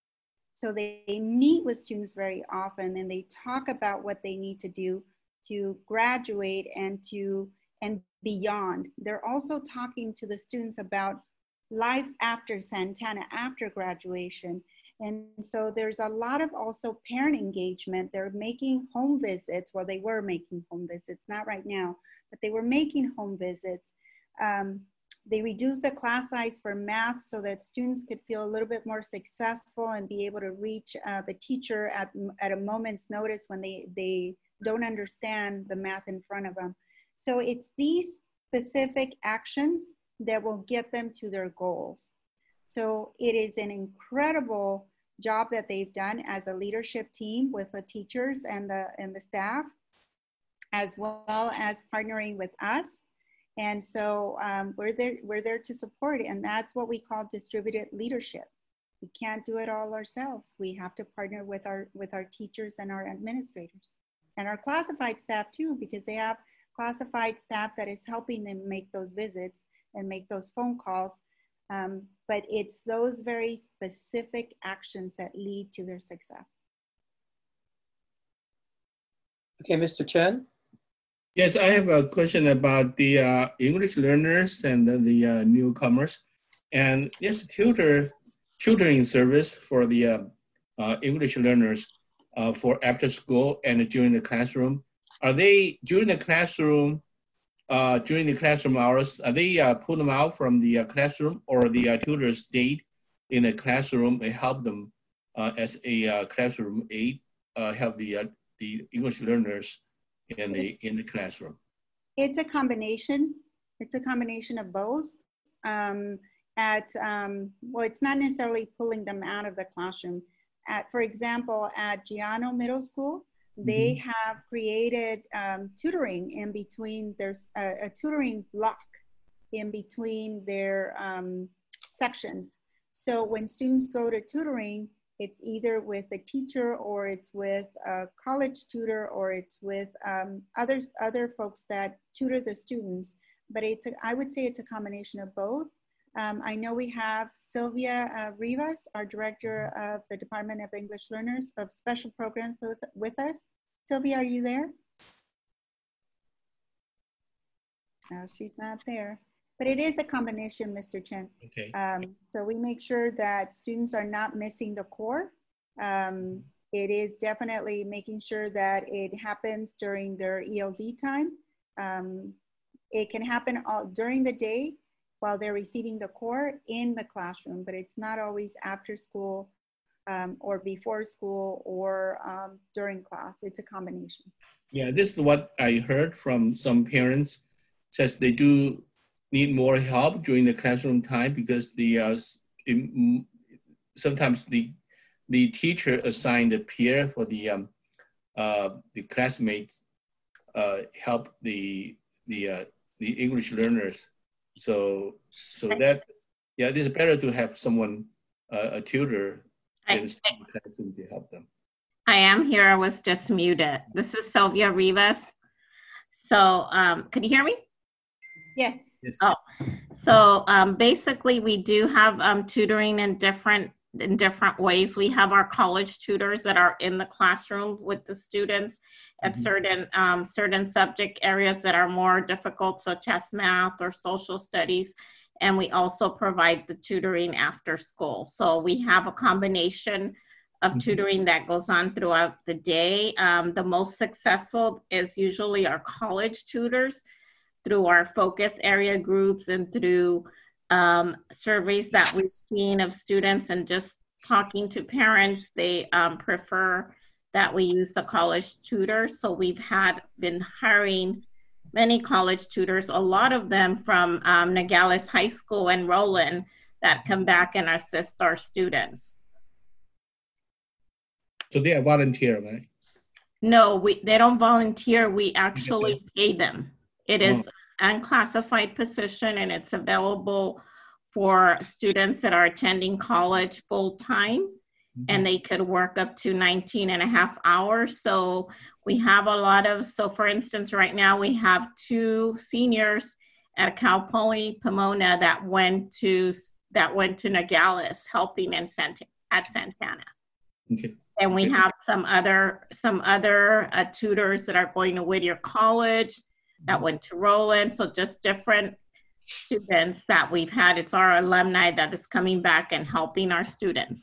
So they, they meet with students very often, and they talk about what they need to do to graduate and to and beyond. They're also talking to the students about life after Santana, after graduation. And so there's a lot of also parent engagement. They're making home visits. Well, they were making home visits, not right now, but they were making home visits. Um, They reduced the class size for math so that students could feel a little bit more successful and be able to reach uh, the teacher at, at a moment's notice when they, they don't understand the math in front of them. So it's these specific actions that will get them to their goals. So it is an incredible job that they've done as a leadership team with the teachers and the, and the staff, as well as partnering with us. And so um, we're there, we're there to support it. And that's what we call distributed leadership. We can't do it all ourselves. We have to partner with our, with our teachers and our administrators and our classified staff too, because they have classified staff that is helping them make those visits and make those phone calls. Um, but it's those very specific actions that lead to their success. Okay, Mister Chen. Yes, I have a question about the uh, English learners and the, the uh, newcomers. And this tutor tutoring service for the uh, uh, English learners uh, for after school and during the classroom. Are they during the classroom, uh, during the classroom hours, are they uh, pull them out from the uh, classroom, or the uh, tutors stayed in the classroom and help them uh, as a uh, classroom aide, uh, help the, uh, the English learners in the in the classroom? It's a combination. It's a combination of both. Um, at um, well, it's not necessarily pulling them out of the classroom. At, for example, at Giano Middle School, they mm-hmm. have created um, tutoring in between. There's a, a tutoring block in between their um, sections. So when students go to tutoring, it's either with a teacher, or it's with a college tutor, or it's with um, others, other folks that tutor the students. But it's a, I would say it's a combination of both. Um, I know we have Sylvia uh, Rivas, our director of the Department of English Learners of Special Programs with, with us. Sylvia, are you there? No, she's not there. But it is a combination, Mister Chen. Okay. Um, so we make sure that students are not missing the core. Um, it is definitely making sure that it happens during their E L D time. Um, it can happen all during the day while they're receiving the core in the classroom, but it's not always after school um, or before school or um, during class. It's a combination. Yeah, this is what I heard from some parents, says they do need more help during the classroom time because the uh, it, sometimes the the teacher assigned a peer for the um, uh, the classmates uh, help the the uh, the English learners. So so that yeah, it is better to have someone uh, a tutor in the classroom to help them. I am here. I was just muted. This is Sylvia Rivas. So um, can you hear me? Yes. Yes. Oh, so um, basically we do have um, tutoring in different in different ways. We have our college tutors that are in the classroom with the students at mm-hmm. certain um, certain subject areas that are more difficult, such as math or social studies. And we also provide the tutoring after school. So we have a combination of mm-hmm. tutoring that goes on throughout the day. Um, the most successful is usually our college tutors, through our focus area groups and through um, surveys that we've seen of students and just talking to parents, they um, prefer that we use the college tutors. So we've had been hiring many college tutors, a lot of them from um, Nogales High School and Roland, that come back and assist our students. So they are volunteer, right? No, we they don't volunteer. We actually Okay. pay them. It is Oh. an unclassified position, and it's available for students that are attending college full time, mm-hmm. and they could work up to nineteen and a half hours. So we have a lot of, so for instance, right now we have two seniors at Cal Poly Pomona that went to that went to Nogales helping in Santa, at Santana. Okay. And we Okay. have some other some other uh, tutors that are going to Whittier College, that went to Roland. So just different students that we've had. It's our alumni that is coming back and helping our students.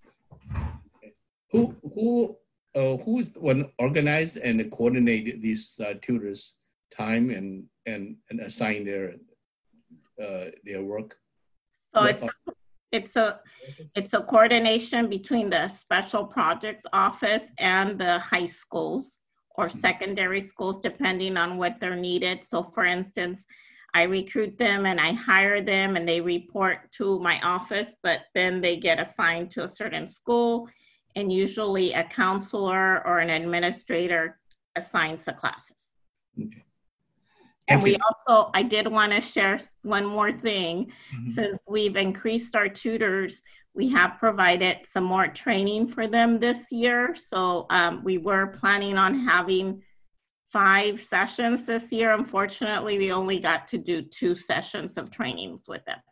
Who who uh, who's the one organized and coordinated these uh, tutors' time and and and assign their uh, their work? So it's it's a it's a coordination between the special projects office and the high schools or secondary schools, depending on what they're needed. So for instance, I recruit them and I hire them and they report to my office, but then they get assigned to a certain school, and usually a counselor or an administrator assigns the classes. Okay. And Thank we you. also, I did want to share one more thing. Mm-hmm. Since we've increased our tutors, we have provided some more training for them this year. So um, we were planning on having five sessions this year. Unfortunately, we only got to do two sessions of trainings with them.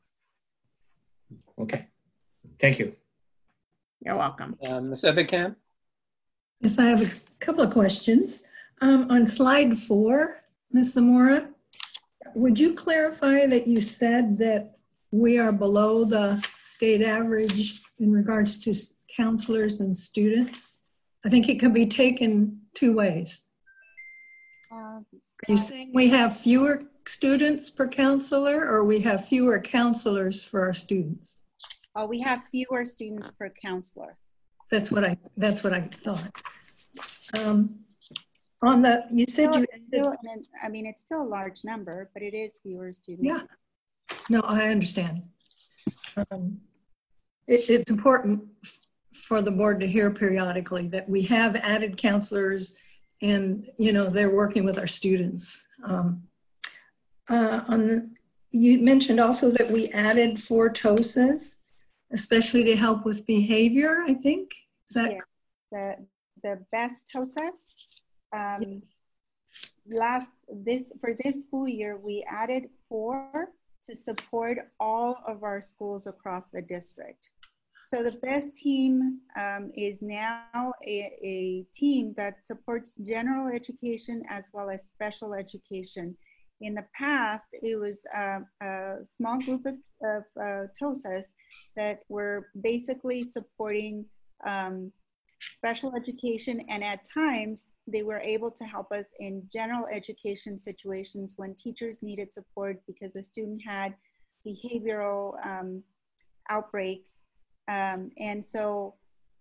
Okay, thank you. You're welcome. Um, Miz Ebekamp? Yes, I have a couple of questions. Um, on slide four, Miz Zamora, would you clarify that you said that we are below the state average in regards to counselors and students? I think it can be taken two ways. Uh, Are you saying we have fewer students per counselor, or we have fewer counselors for our students? uh, we have fewer students per counselor. That's what I, that's what I thought. Um, on the, you said Still, you, still, an- I mean, it's still a large number, but it is fewer students. yeah, no, I understand. Um, it, it's important for the board to hear periodically that we have added counselors and, you know, they're working with our students. Um, uh, on the, you mentioned also that we added four T O S As, especially to help with behavior, I think. Is that Yes. The, the best T O S As. Um, last, this, for this school year, we added four to support all of our schools across the district. So the BEST team um, is now a, a team that supports general education as well as special education. In the past, it was a, a small group of, of uh, T O S As that were basically supporting um, special education, and at times they were able to help us in general education situations when teachers needed support because a student had behavioral um, outbreaks. Um, and so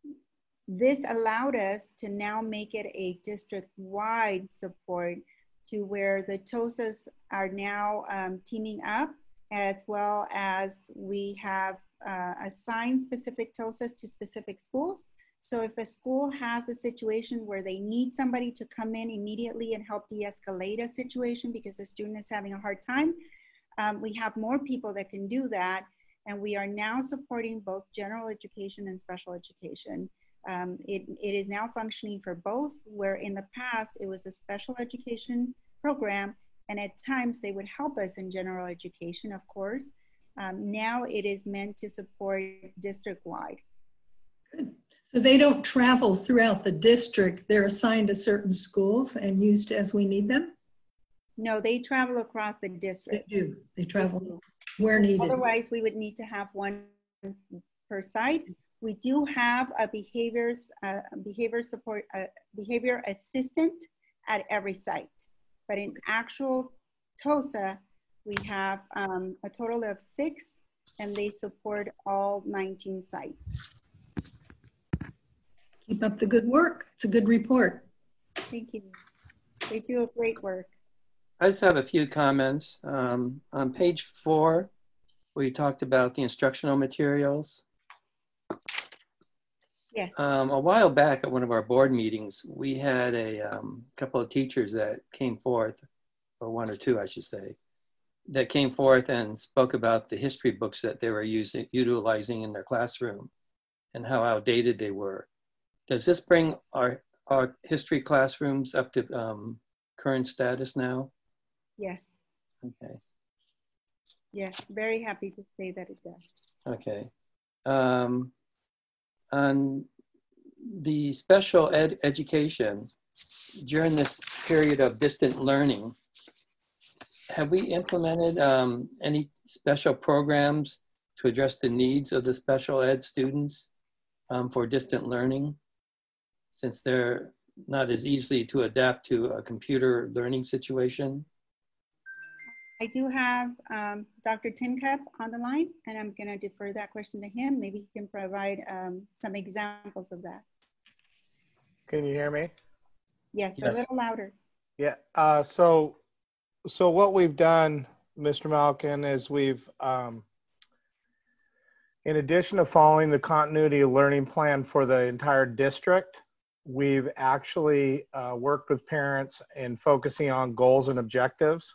this allowed us to now make it a district-wide support to where the T O S As are now um, teaming up, as well as we have uh, assigned specific T O S As to specific schools. So if a school has a situation where they need somebody to come in immediately and help de-escalate a situation because the student is having a hard time, um, we have more people that can do that. And we are now supporting both general education and special education. Um, it, it is now functioning for both, where in the past it was a special education program, and at times they would help us in general education, of course. Um, now it is meant to support district-wide. good? So they don't travel throughout the district. They're assigned to certain schools and used as we need them? No, they travel across the They district. do. They travel where needed. Otherwise, we would need to have one per site. We do have a behaviors, uh, behavior support, uh, behavior assistant at every site. But in actual T O S A, we have um, a total of six, and they support all nineteen sites. keep up the good work. It's a good report. Thank you. They do a great work. I just have a few comments. Um, on page four, we talked about the instructional materials. Yes. Um, a while back at one of our board meetings, we had a um, couple of teachers that came forth, or one or two, I should say, that came forth and spoke about the history books that they were using, utilizing in their classroom and how outdated they were. Does this bring our, our history classrooms up to um, current status now? Yes. Okay. Yes, very happy to say that it does. Okay. Um, on the special ed education, during this period of distant learning, have we implemented um, any special programs to address the needs of the special ed students um, for distant learning, since they're not as easily to adapt to a computer learning situation? I do have um, Doctor Tincup on the line, and I'm going to defer that question to him. Maybe he can provide um, some examples of that. Can you hear me? Yes, Yeah. a little louder. Yeah. Uh, so, so what we've done, Mister Malkin, is we've, um, in addition to following the continuity of learning plan for the entire district, we've actually uh, worked with parents in focusing on goals and objectives.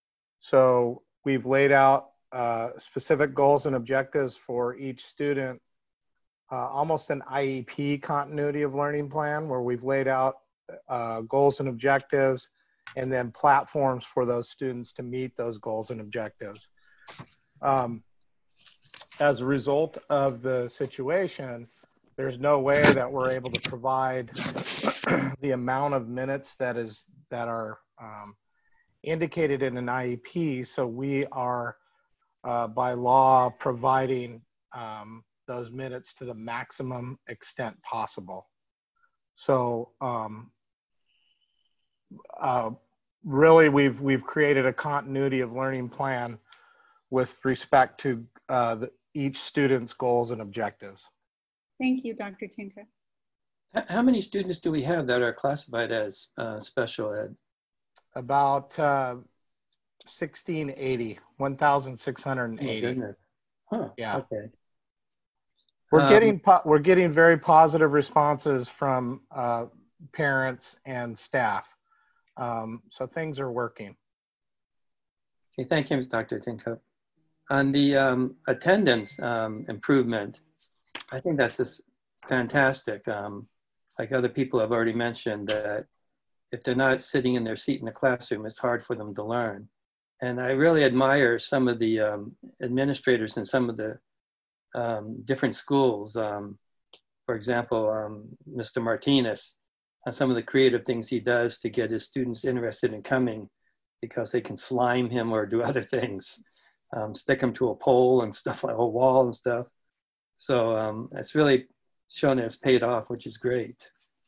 So we've laid out uh, specific goals and objectives for each student, uh, almost an I E P continuity of learning plan, where we've laid out uh, goals and objectives and then platforms for those students to meet those goals and objectives. Um, as a result of the situation, there's no way that we're able to provide the amount of minutes that is that are um, indicated in an I E P, so we are uh, by law providing um, those minutes to the maximum extent possible. So um, uh, really we've we've created a continuity of learning plan with respect to uh, the, each student's goals and objectives. Thank you, Doctor Tincup. How many students do we have that are classified as uh, special ed? About uh, sixteen eighty, one thousand six hundred eighty. Oh, goodness. Huh. Yeah. Okay. We're Um, getting po we're getting very positive responses from uh, parents and staff, um, so things are working. Okay, thank you, Doctor Tincup. On the um, attendance um, improvement, I think that's just fantastic. Um, like other people have already mentioned, that if they're not sitting in their seat in the classroom, it's hard for them to learn. And I really admire some of the um, administrators in some of the um, different schools. Um, for example, um, Mister Martinez, and some of the creative things he does to get his students interested in coming, because they can slime him or do other things, um, stick him to a pole and stuff, like a wall and stuff. So um, it's really shown it's paid off, which is great.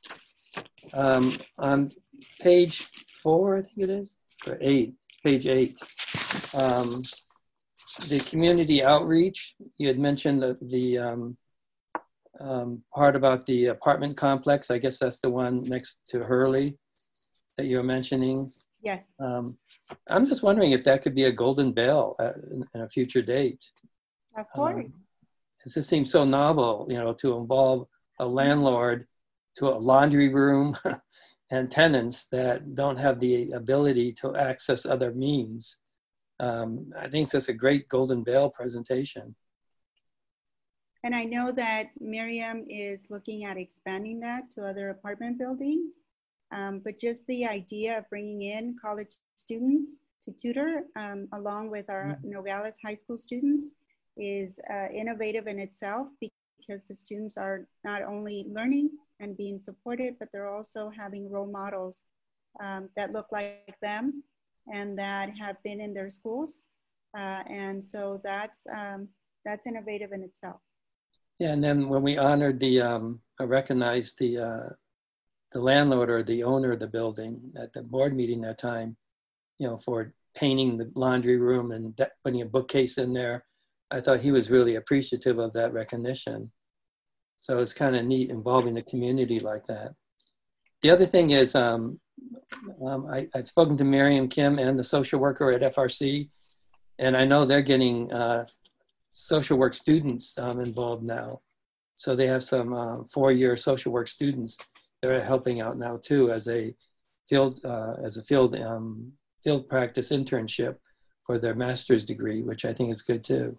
Um, on page four, I think it is, or eight, page eight, um, the community outreach, you had mentioned the, the um, um, part about the apartment complex. I guess that's the one next to Hurley that you were mentioning. Yes. Um, I'm just wondering if that could be a golden bell at, in, in a future date. Of course. Um, it just seems so novel, you know, to involve a landlord to a laundry room and tenants that don't have the ability to access other means. Um, I think that's a great golden bell presentation. And I know that Miriam is looking at expanding that to other apartment buildings. Um, but just the idea of bringing in college students to tutor um, along with our Nogales High School students is uh, innovative in itself, because the students are not only learning and being supported, but they're also having role models um, that look like them and that have been in their schools. Uh, and so that's, um, that's innovative in itself. Yeah, and then when we honored the, um, recognized the, uh, the landlord or the owner of the building at the board meeting that time, you know, for painting the laundry room and putting a bookcase in there, I thought he was really appreciative of that recognition. So it's kind of neat involving the community like that. The other thing is, um, um, I, I've spoken to Miriam Kim and the social worker at F R C, and I know they're getting uh, social work students um, involved now. So they have some uh, four-year social work students that are helping out now too as a field uh, as a field um, field practice internship for their master's degree, which I think is good too.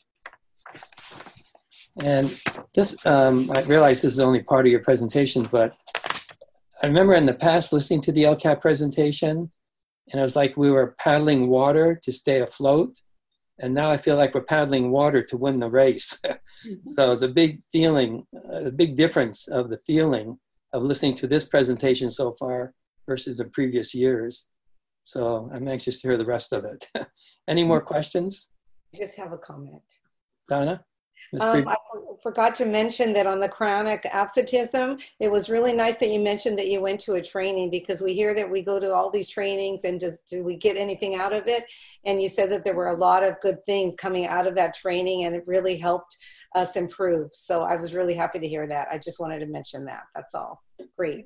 And just, um, I realize this is only part of your presentation, but I remember in the past listening to the L C A P presentation, and it was like we were paddling water to stay afloat. And now I feel like we're paddling water to win the race. So it's a big feeling, a big difference of the feeling of listening to this presentation so far versus the previous years. So I'm anxious to hear the rest of it. Any more questions? I just have a comment. Donna? Um, I forgot to mention that on the chronic absenteeism, it was really nice that you mentioned that you went to a training, because we hear that we go to all these trainings and just, do we get anything out of it? And you said that there were a lot of good things coming out of that training, and it really helped us improve. So I was really happy to hear that. I just wanted to mention that. That's all. Great.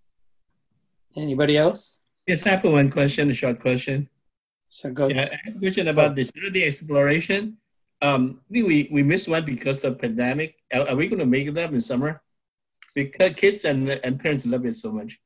Anybody else? Yes, I have one question, a short question. So go. Yeah, I have a question about the Saturday exploration. Um, I think we, we missed one because of the pandemic. Are, are we going to make it up in summer? Because kids and, and parents love it so much.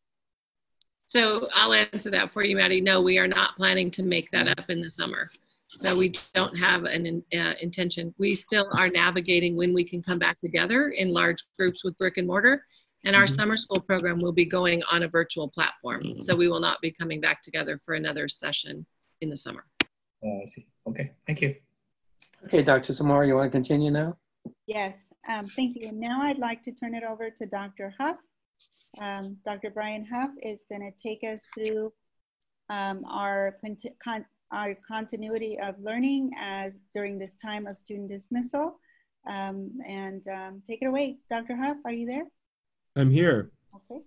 So I'll answer that for you, Maddie. No, we are not planning to make that up in the summer. So we don't have an uh, intention. We still are navigating when we can come back together in large groups with brick and mortar. And our mm-hmm. summer school program will be going on a virtual platform. Mm-hmm. So we will not be coming back together for another session in the summer. Oh, I see. Okay, thank you. Okay, Doctor Zamora, you want to continue now? Yes, um, thank you. Now I'd like to turn it over to Doctor Huff. Um, Doctor Brian Huff is going to take us through um, our, con our continuity of learning as during this time of student dismissal. Um, and um, take it away. Doctor Huff, are you there? I'm here. Okay.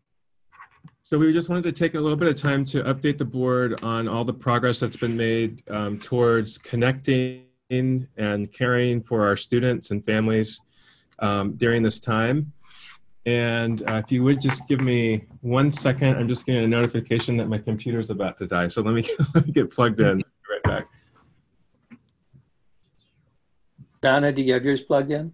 So we just wanted to take a little bit of time to update the board on all the progress that's been made um, towards connecting and caring for our students and families um, during this time. And uh, if you would just give me one second, I'm just getting a notification that my computer is about to die. So let me, let me get plugged in. Be right back. Donna, do you have yours plugged in?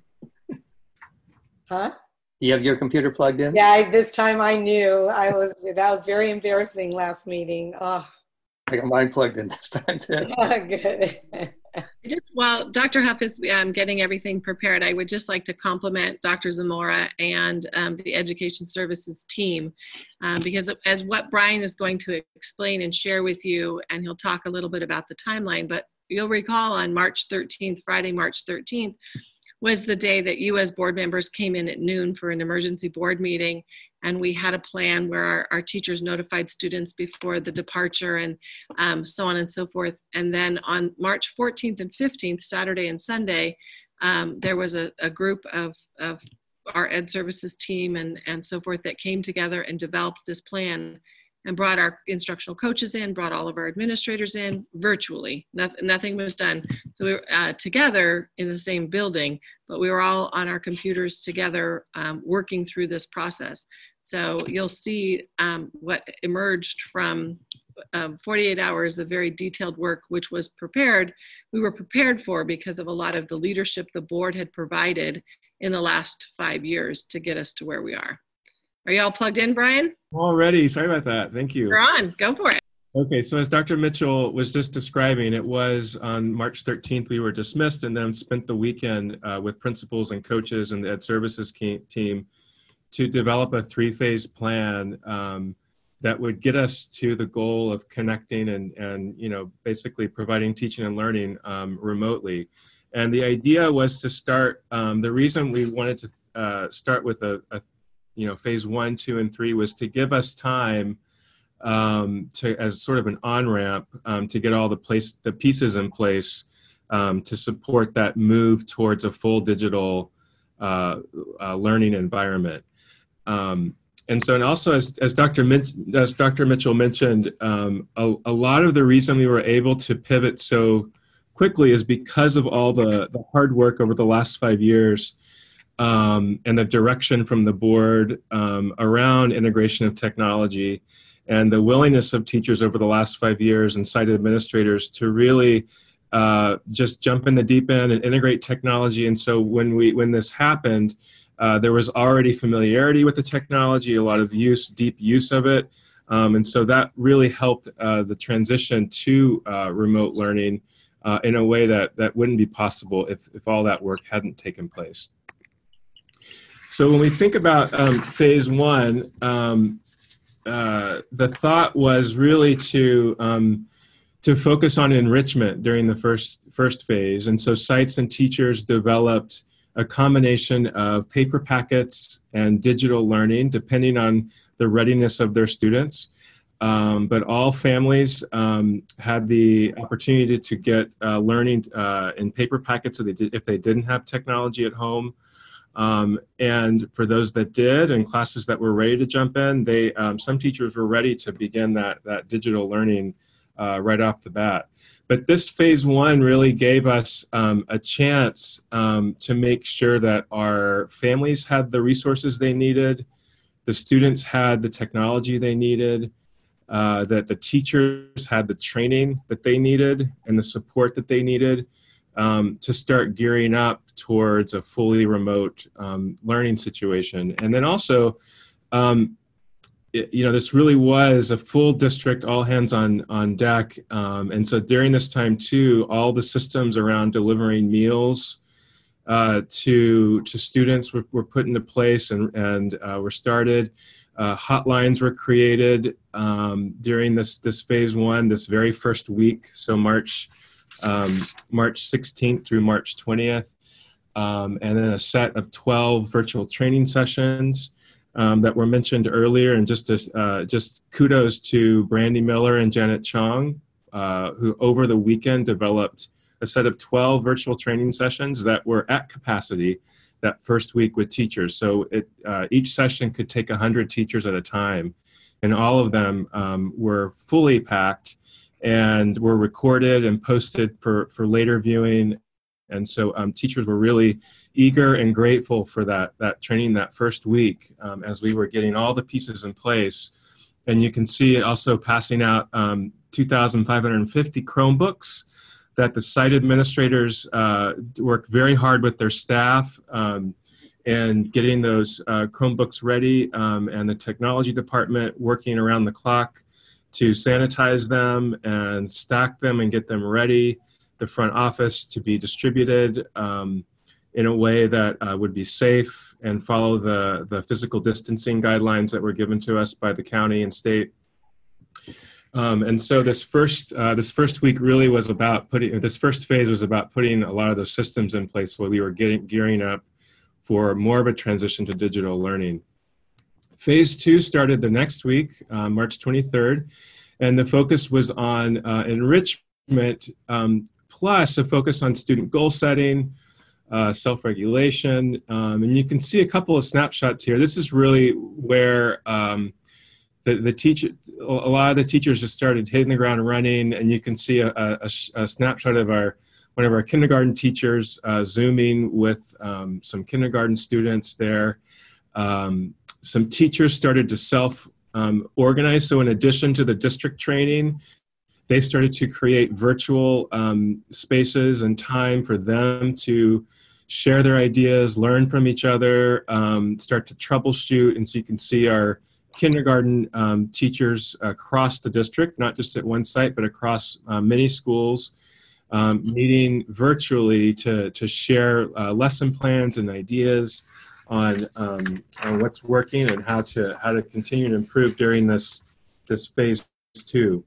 Huh? Do you have your computer plugged in? Yeah, I, this time I knew. I was, that was very embarrassing last meeting. Oh. I got mine plugged in this time too. Oh, good. Just while Doctor Huff is um, getting everything prepared, I would just like to compliment Doctor Zamora and um, the Education Services team, um, because as what Brian is going to explain and share with you, and he'll talk a little bit about the timeline, but you'll recall on March thirteenth, Friday, March thirteenth, was the day that you as board members came in at noon for an emergency board meeting. And we had a plan where our, our teachers notified students before the departure and um, so on and so forth. And then on March fourteenth and fifteenth, Saturday and Sunday, um, there was a, a group of, of our Ed Services team and, and so forth that came together and developed this plan and brought our instructional coaches in, brought all of our administrators in virtually. Nothing, nothing was done. So we were uh, together in the same building, but we were all on our computers together um, working through this process. So you'll see um, what emerged from um, forty-eight hours of very detailed work, which was prepared. We were prepared for because of a lot of the leadership the board had provided in the last five years to get us to where we are. Are y'all plugged in, Brian? Already, sorry about that. Thank you. You're on, go for it. Okay, so as Doctor Mitchell was just describing, it was on March thirteenth we were dismissed and then spent the weekend uh, with principals and coaches and the Ed Services team to develop a three-phase plan um, that would get us to the goal of connecting and, and you know, basically providing teaching and learning um, remotely. And the idea was to start, um, the reason we wanted to uh, start with a, a you know, phase one, two, and three was to give us time um, to, as sort of an on-ramp um, to get all the place, the pieces in place um, to support that move towards a full digital uh, uh, learning environment. Um, and so, and also as, as Doctor Mitch, as Doctor Mitchell mentioned, um, a, a lot of the reason we were able to pivot so quickly is because of all the, the hard work over the last five years um, and the direction from the board um, around integration of technology, and the willingness of teachers over the last five years and site administrators to really uh, just jump in the deep end and integrate technology. And so when we when this happened, uh, there was already familiarity with the technology, a lot of use, deep use of it. Um, and so that really helped uh, the transition to uh, remote learning uh, in a way that, that wouldn't be possible if, if all that work hadn't taken place. So when we think about um, phase one, um, uh, the thought was really to, um, to focus on enrichment during the first, first phase. And so sites and teachers developed a combination of paper packets and digital learning, depending on the readiness of their students. Um, but all families um, had the opportunity to get uh, learning uh, in paper packets if they, did, if they didn't have technology at home. Um, and for those that did, and classes that were ready to jump in, they um, some teachers were ready to begin that, that digital learning uh, right off the bat. But this phase one really gave us um, a chance um, to make sure that our families had the resources they needed, the students had the technology they needed, uh, that the teachers had the training that they needed and the support that they needed um, to start gearing up towards a fully remote um, learning situation. And then also, um, it, you know, this really was a full district, all hands on, on deck. Um, and so during this time too, all the systems around delivering meals uh, to, to students were, were put into place and, and uh, were started. Uh, hotlines were created um, during this, this phase one, this very first week. So March, um, March sixteenth through March twentieth. Um, and then a set of twelve virtual training sessions um, that were mentioned earlier. And just, to, uh, just kudos to Brandy Miller and Janet Chong, uh, who over the weekend developed a set of twelve virtual training sessions that were at capacity that first week with teachers. So it, uh, each session could take one hundred teachers at a time. And all of them um, were fully packed and were recorded and posted for, for later viewing. And so um, teachers were really eager and grateful for that, that training that first week um, as we were getting all the pieces in place. And you can see it also passing out um, two thousand five hundred fifty Chromebooks that the site administrators uh, worked very hard with their staff um, and getting those uh, Chromebooks ready, um, and the technology department working around the clock to sanitize them and stack them and get them ready, the front office to be distributed um, in a way that uh, would be safe and follow the, the physical distancing guidelines that were given to us by the county and state. Um, and so this first, uh, this first week really was about putting, this first phase was about putting a lot of those systems in place while we were getting, gearing up for more of a transition to digital learning. Phase two started the next week, uh, March twenty-third, and the focus was on uh, enrichment, um, plus a focus on student goal setting, uh, self-regulation, um, and you can see a couple of snapshots here. This is really where um, the, the teacher, a lot of the teachers just started hitting the ground running, and you can see a, a, a snapshot of our one of our kindergarten teachers uh, Zooming with um, some kindergarten students there. Um, some teachers started to self um, organize. So in addition to the district training, they started to create virtual um, spaces and time for them to share their ideas, learn from each other, um, start to troubleshoot. And so you can see our kindergarten um, teachers across the district, not just at one site, but across uh, many schools, um, meeting virtually to, to share uh, lesson plans and ideas on, um, on what's working and how to, how to continue to improve during this, this phase two.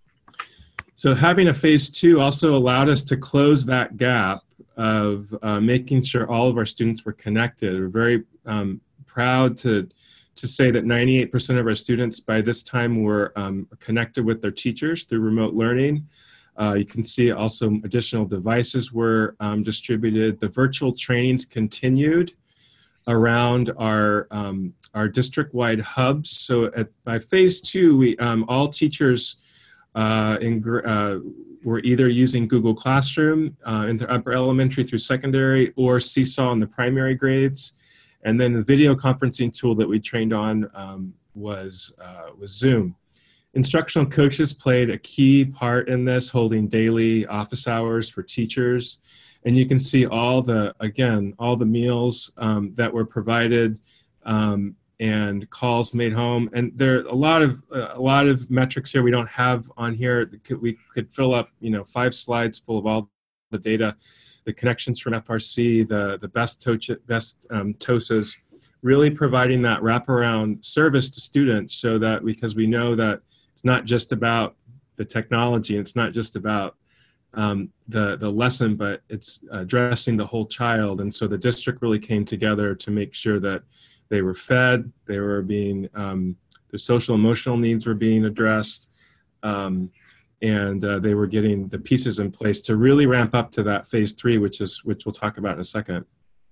So having a phase two also allowed us to close that gap of uh, making sure all of our students were connected. We're very um, proud to, to say that ninety-eight percent of our students by this time were um, connected with their teachers through remote learning. Uh, you can see also additional devices were um, distributed. The virtual trainings continued around our, um, our district-wide hubs. So at, by phase two, we, um, all teachers Uh, in, uh, we're either using Google Classroom uh, in the upper elementary through secondary, or Seesaw in the primary grades. And then the video conferencing tool that we trained on um, was, uh, was Zoom. Instructional coaches played a key part in this, holding daily office hours for teachers. And you can see all the, again, all the meals um, that were provided um, and calls made home. And there are a lot of, uh, a lot of metrics here we don't have on here. We could fill up, you know, five slides full of all the data, the connections from F R C, the, the best, to best um, T O S As, really providing that wraparound service to students so that, because we know that it's not just about the technology, it's not just about um, the, the lesson, but it's addressing the whole child. And so the district really came together to make sure that they were fed, they were being, um, their social emotional needs were being addressed, um, and uh, they were getting the pieces in place to really ramp up to that phase three, which is, which we'll talk about in a second.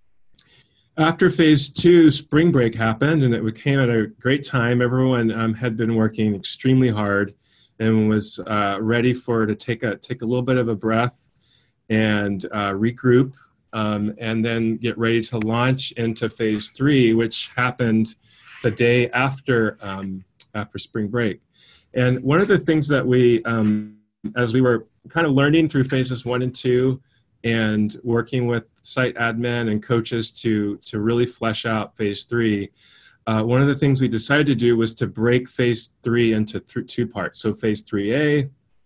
After phase two, spring break happened, and it came at a great time. Everyone um, had been working extremely hard and was uh, ready for to take a take a little bit of a breath and uh, regroup, um, and then get ready to launch into phase three, which happened the day after um, after spring break. And one of the things that we, um, as we were kind of learning through phases one and two, and working with site admin and coaches to, to really flesh out phase three, uh, one of the things we decided to do was to break phase three into th two parts. So phase three A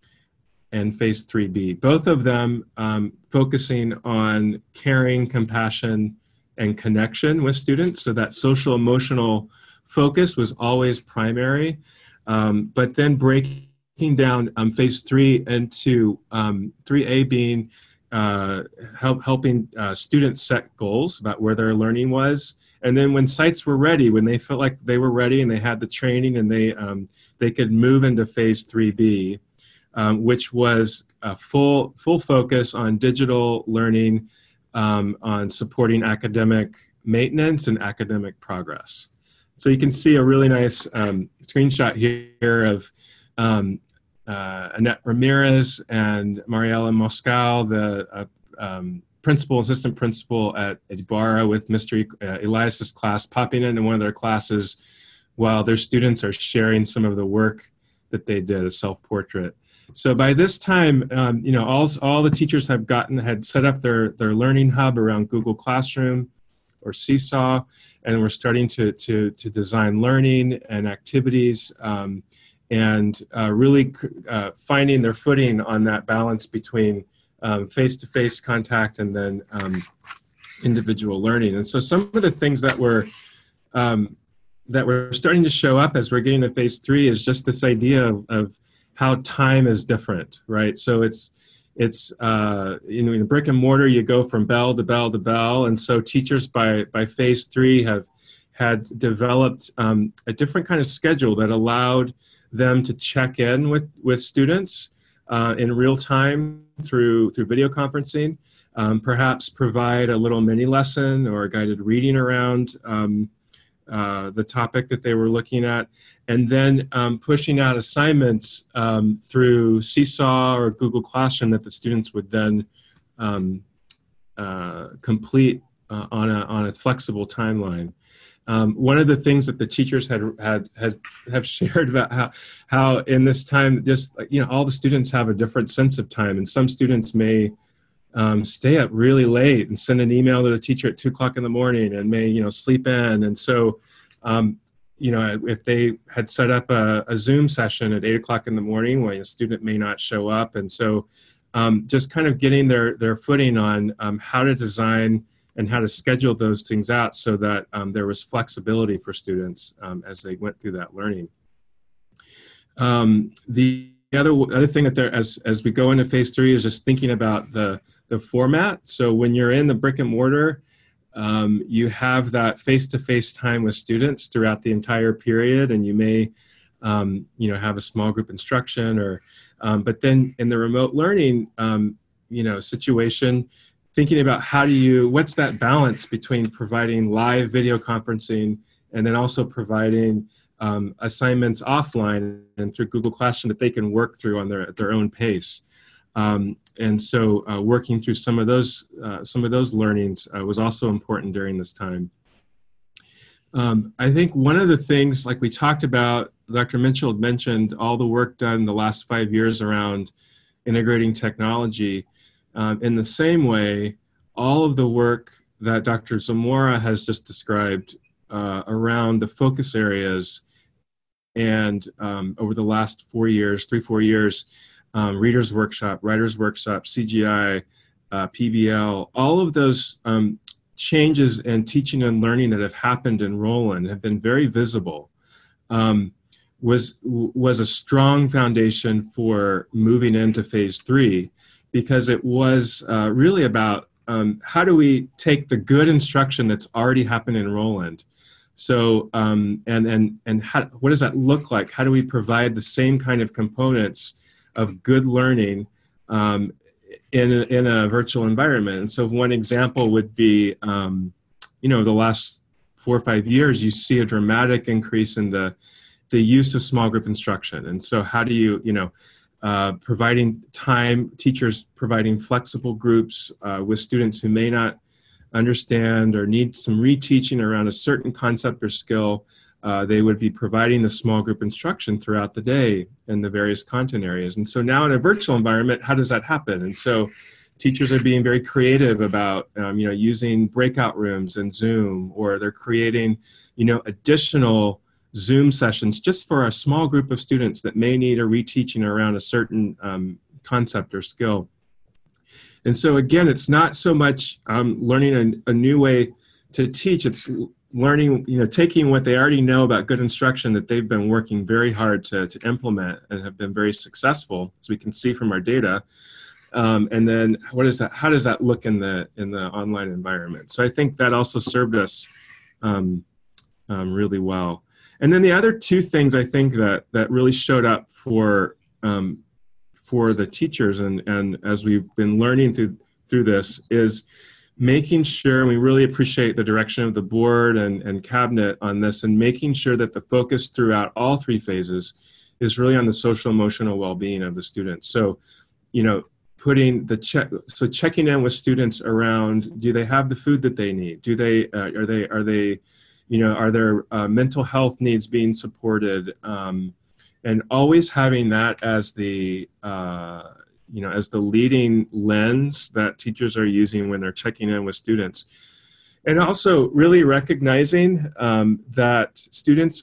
and phase three B, both of them um, focusing on caring, compassion, and connection with students. So that social emotional focus was always primary, um, but then breaking down um, phase three into um, three A being Uh, help, helping uh, students set goals about where their learning was. And then when sites were ready, when they felt like they were ready and they had the training and they, um, they could move into phase three B, um, which was a full, full focus on digital learning, um, on supporting academic maintenance and academic progress. So you can see a really nice um, screenshot here of um, Uh, Annette Ramirez and Mariela Moscal, the uh, um, principal, assistant principal at, at Ibarra, with Mister Uh, Elias's class, popping into one of their classes while their students are sharing some of the work that they did, a self-portrait. So by this time, um, you know, all, all the teachers have gotten, had set up their, their learning hub around Google Classroom or Seesaw, and we're starting to, to, to design learning and activities, um, and uh, really uh, finding their footing on that balance between um, face-to-face contact and then um, individual learning. And so some of the things that were um, that were starting to show up as we're getting to phase three is just this idea of, of how time is different, right? So it's it's uh, you know, in brick and mortar, you go from bell to bell to bell, and so teachers by by phase three have had developed um, a different kind of schedule that allowed them to check in with, with students uh, in real time through, through video conferencing, um, perhaps provide a little mini lesson or a guided reading around um, uh, the topic that they were looking at, and then um, pushing out assignments um, through Seesaw or Google Classroom that the students would then um, uh, complete uh, on, a, on a flexible timeline. Um, one of the things that the teachers had had had have shared about how how in this time, just you know, all the students have a different sense of time, and some students may um, stay up really late and send an email to the teacher at two o'clock in the morning, and may you know sleep in, and so um, you know if they had set up a, a Zoom session at eight o'clock in the morning, well, a student may not show up, and so um, just kind of getting their their footing on um, how to design and how to schedule those things out so that um, there was flexibility for students um, as they went through that learning. Um, the other other thing that there, as as we go into phase three, is just thinking about the the format. So when you're in the brick and mortar, um, you have that face-to-face time with students throughout the entire period, and you may um, you know have a small group instruction, or um, but then in the remote learning um, you know situation, thinking about how do you, what's that balance between providing live video conferencing and then also providing um, assignments offline and through Google Classroom that they can work through on their, at their own pace. Um, and so uh, working through some of those, uh, some of those learnings uh, was also important during this time. Um, I think one of the things, like we talked about, Doctor Mitchell had mentioned all the work done the last five years around integrating technology. Um, in the same way, all of the work that Doctor Zamora has just described uh, around the focus areas and um, over the last four years, three, four years, um, Reader's Workshop, Writer's Workshop, C G I, uh, P B L, all of those um, changes in teaching and learning that have happened in Roland have been very visible, um, was, was a strong foundation for moving into phase three, because it was uh, really about um, how do we take the good instruction that's already happened in Roland. So, um, and, and, and how, what does that look like? How do we provide the same kind of components of good learning um, in a, in a virtual environment? And so one example would be, um, you know, the last four or five years, you see a dramatic increase in the, the use of small group instruction. And so how do you, you know, uh, providing time, teachers providing flexible groups uh, with students who may not understand or need some reteaching around a certain concept or skill, uh, they would be providing the small group instruction throughout the day in the various content areas. And so now in a virtual environment, how does that happen? And so teachers are being very creative about, um, you know, using breakout rooms in Zoom, or they're creating, you know, additional Zoom sessions just for a small group of students that may need a reteaching around a certain um, concept or skill. And so again, it's not so much um, learning a, a new way to teach, it's learning, you know, taking what they already know about good instruction that they've been working very hard to, to implement and have been very successful, as we can see from our data. Um, and then what is that, how does that look in the, in the online environment? So I think that also served us um, um, really well. And then the other two things I think that, that really showed up for um, for the teachers, and, and as we've been learning through, through this, is making sure, and we really appreciate the direction of the board and, and cabinet on this, and making sure that the focus throughout all three phases is really on the social emotional well-being of the students. So, you know, putting the check, so checking in with students around, do they have the food that they need? Do they, uh, are they, are they, you know, are their uh, mental health needs being supported? Um, And always having that as the, uh, you know, as the leading lens that teachers are using when they're checking in with students. And also really recognizing um, that students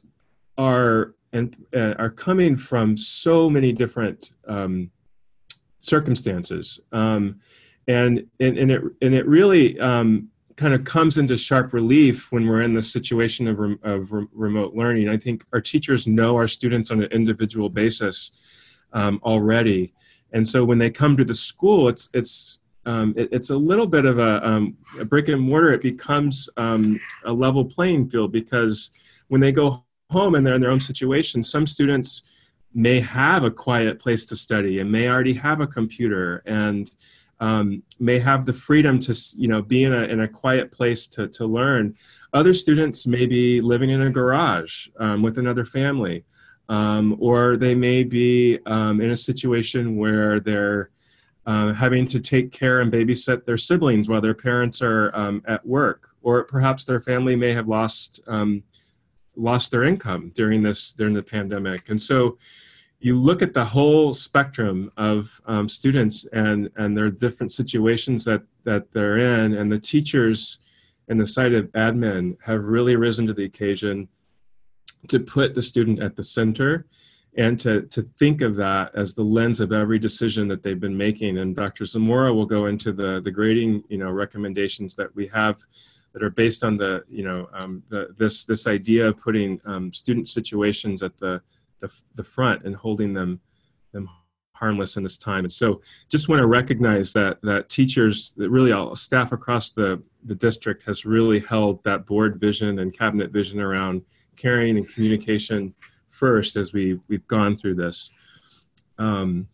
are, and, uh, are coming from so many different um, circumstances. Um, and, and, and, it, and it really um, kind of comes into sharp relief when we're in the situation of, rem of re remote learning. I think our teachers know our students on an individual basis um, already. And so when they come to the school, it's, it's, um, it, it's a little bit of a, um, a brick and mortar. It becomes um, a level playing field, because when they go home and they're in their own situation, some students may have a quiet place to study and may already have a computer and Um, may have the freedom to, you know, be in a, in a quiet place to, to learn. Other students may be living in a garage um, with another family, um, or they may be um, in a situation where they're uh, having to take care and babysit their siblings while their parents are um, at work, or perhaps their family may have lost, um, lost their income during this, during the pandemic. And so you look at the whole spectrum of um, students and, and their different situations that, that they're in, and the teachers and the site of admin have really risen to the occasion to put the student at the center and to, to think of that as the lens of every decision that they've been making. And Doctor Zamora will go into the, the grading, you know, recommendations that we have that are based on the, you know, um, the, this, this idea of putting um, student situations at the, The, the front and holding them them harmless in this time. And so just want to recognize that that teachers, that really all staff across the, the district has really held that board vision and cabinet vision around caring and communication first as we, we've gone through this. Um,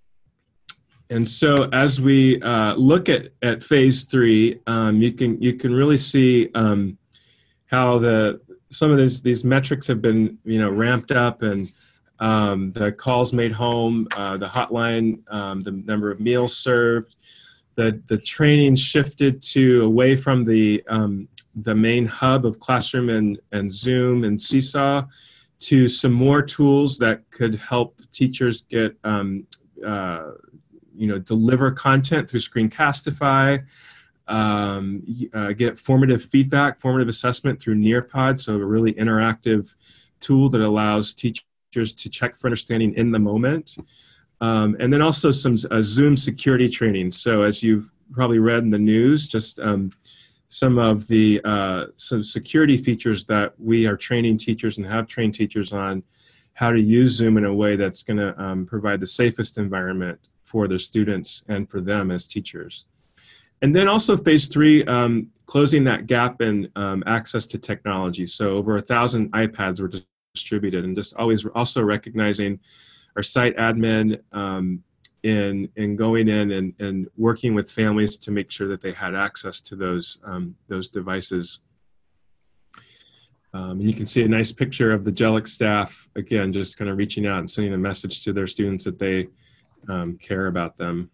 and so as we uh, look at, at phase three, um, you can you can really see um, how the some of these, these metrics have been, you know, ramped up, and um, the calls made home, uh, the hotline, um, the number of meals served, the, the training shifted to away from the um, the main hub of Classroom and, and Zoom and Seesaw to some more tools that could help teachers get, um, uh, you know, deliver content through Screencastify, um, uh, get formative feedback, formative assessment through Nearpod, so a really interactive tool that allows teachers to check for understanding in the moment. Um, and then also some uh, Zoom security training. So as you've probably read in the news, just um, some of the uh, some security features that we are training teachers and have trained teachers on how to use Zoom in a way that's going to um, provide the safest environment for their students and for them as teachers. And then also phase three, um, closing that gap in um, access to technology. So over a thousand iPads were distributed, and just always also recognizing our site admin um, in, in going in and, and working with families to make sure that they had access to those, um, those devices. Um, and you can see a nice picture of the G E L I C staff, again, just kind of reaching out and sending a message to their students that they um, care about them.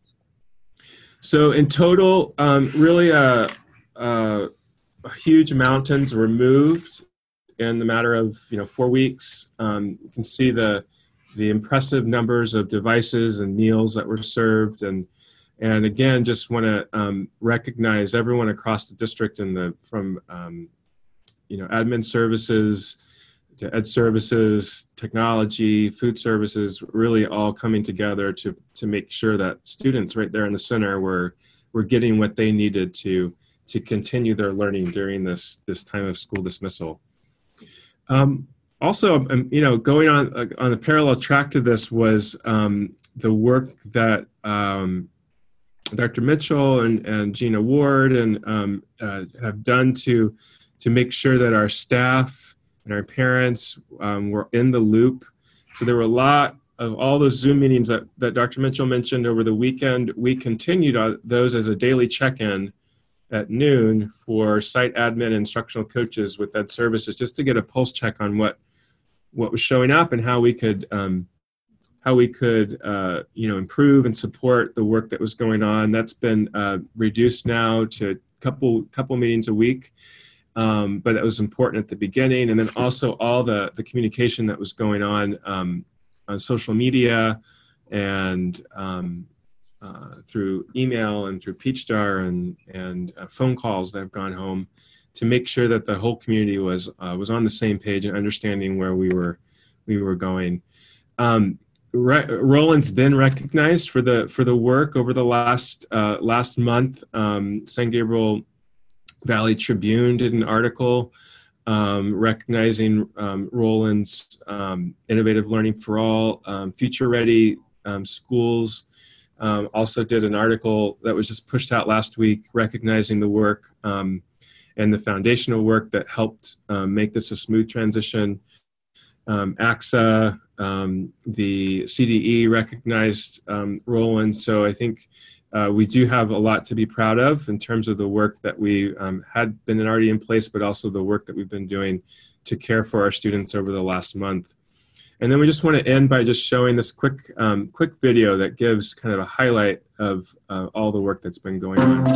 So in total, um, really a, a, a huge mountains were moved in the matter of you know four weeks. Um, you can see the the impressive numbers of devices and meals that were served, and and again, just want to um, recognize everyone across the district and the from um, you know admin services to ed services, technology, food services, really all coming together to to make sure that students right there in the center were were getting what they needed to to continue their learning during this this time of school dismissal. Um, also, um, you know, going on uh, on a parallel track to this was um, the work that um, Doctor Mitchell and, and Gina Ward and um, uh, have done to to make sure that our staff and our parents um, were in the loop. So there were a lot of all those Zoom meetings that, that Doctor Mitchell mentioned over the weekend. We continued on those as a daily check-in at noon for site admin and instructional coaches with Ed Services, just to get a pulse check on what what was showing up and how we could um, how we could uh, you know improve and support the work that was going on. That's been uh, reduced now to a couple couple meetings a week. Um, but it was important at the beginning, and then also all the, the communication that was going on um, on social media and um, uh, through email and through Peachjar and, and uh, phone calls that have gone home to make sure that the whole community was uh, was on the same page and understanding where we were we were going. Um, Roland's been recognized for the for the work over the last uh, last month. Um, San Gabriel Valley Tribune did an article um, recognizing um, Roland's um, Innovative Learning for All, um, Future Ready um, Schools. Um, also did an article that was just pushed out last week recognizing the work um, and the foundational work that helped um, make this a smooth transition. Um, A X A, um, the C D E recognized um, Roland, so I think Uh, we do have a lot to be proud of in terms of the work that we um, had been already in place, but also the work that we've been doing to care for our students over the last month. And then we just want to end by just showing this quick, um, quick video that gives kind of a highlight of uh, all the work that's been going on.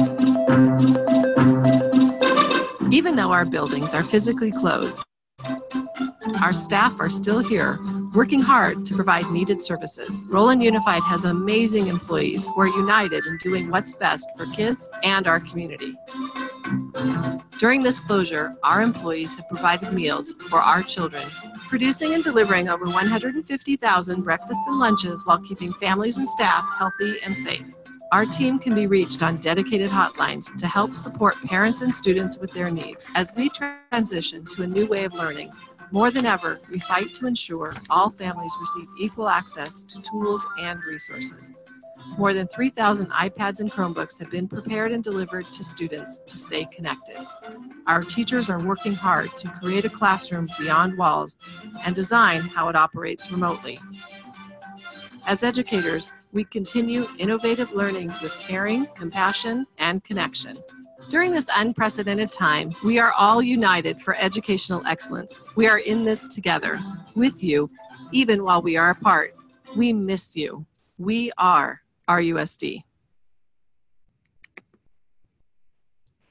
Even though our buildings are physically closed, our staff are still here, working hard to provide needed services. Roland Unified has amazing employees who are united in doing what's best for kids and our community. During this closure, our employees have provided meals for our children, producing and delivering over one hundred fifty thousand breakfasts and lunches while keeping families and staff healthy and safe. Our team can be reached on dedicated hotlines to help support parents and students with their needs as we transition to a new way of learning. More than ever, we fight to ensure all families receive equal access to tools and resources. More than three thousand iPads and Chromebooks have been prepared and delivered to students to stay connected. Our teachers are working hard to create a classroom beyond walls and design how it operates remotely. As educators, we continue innovative learning with caring, compassion, and connection. During this unprecedented time, we are all united for educational excellence. We are in this together, with you, even while we are apart. We miss you. We are R U S D.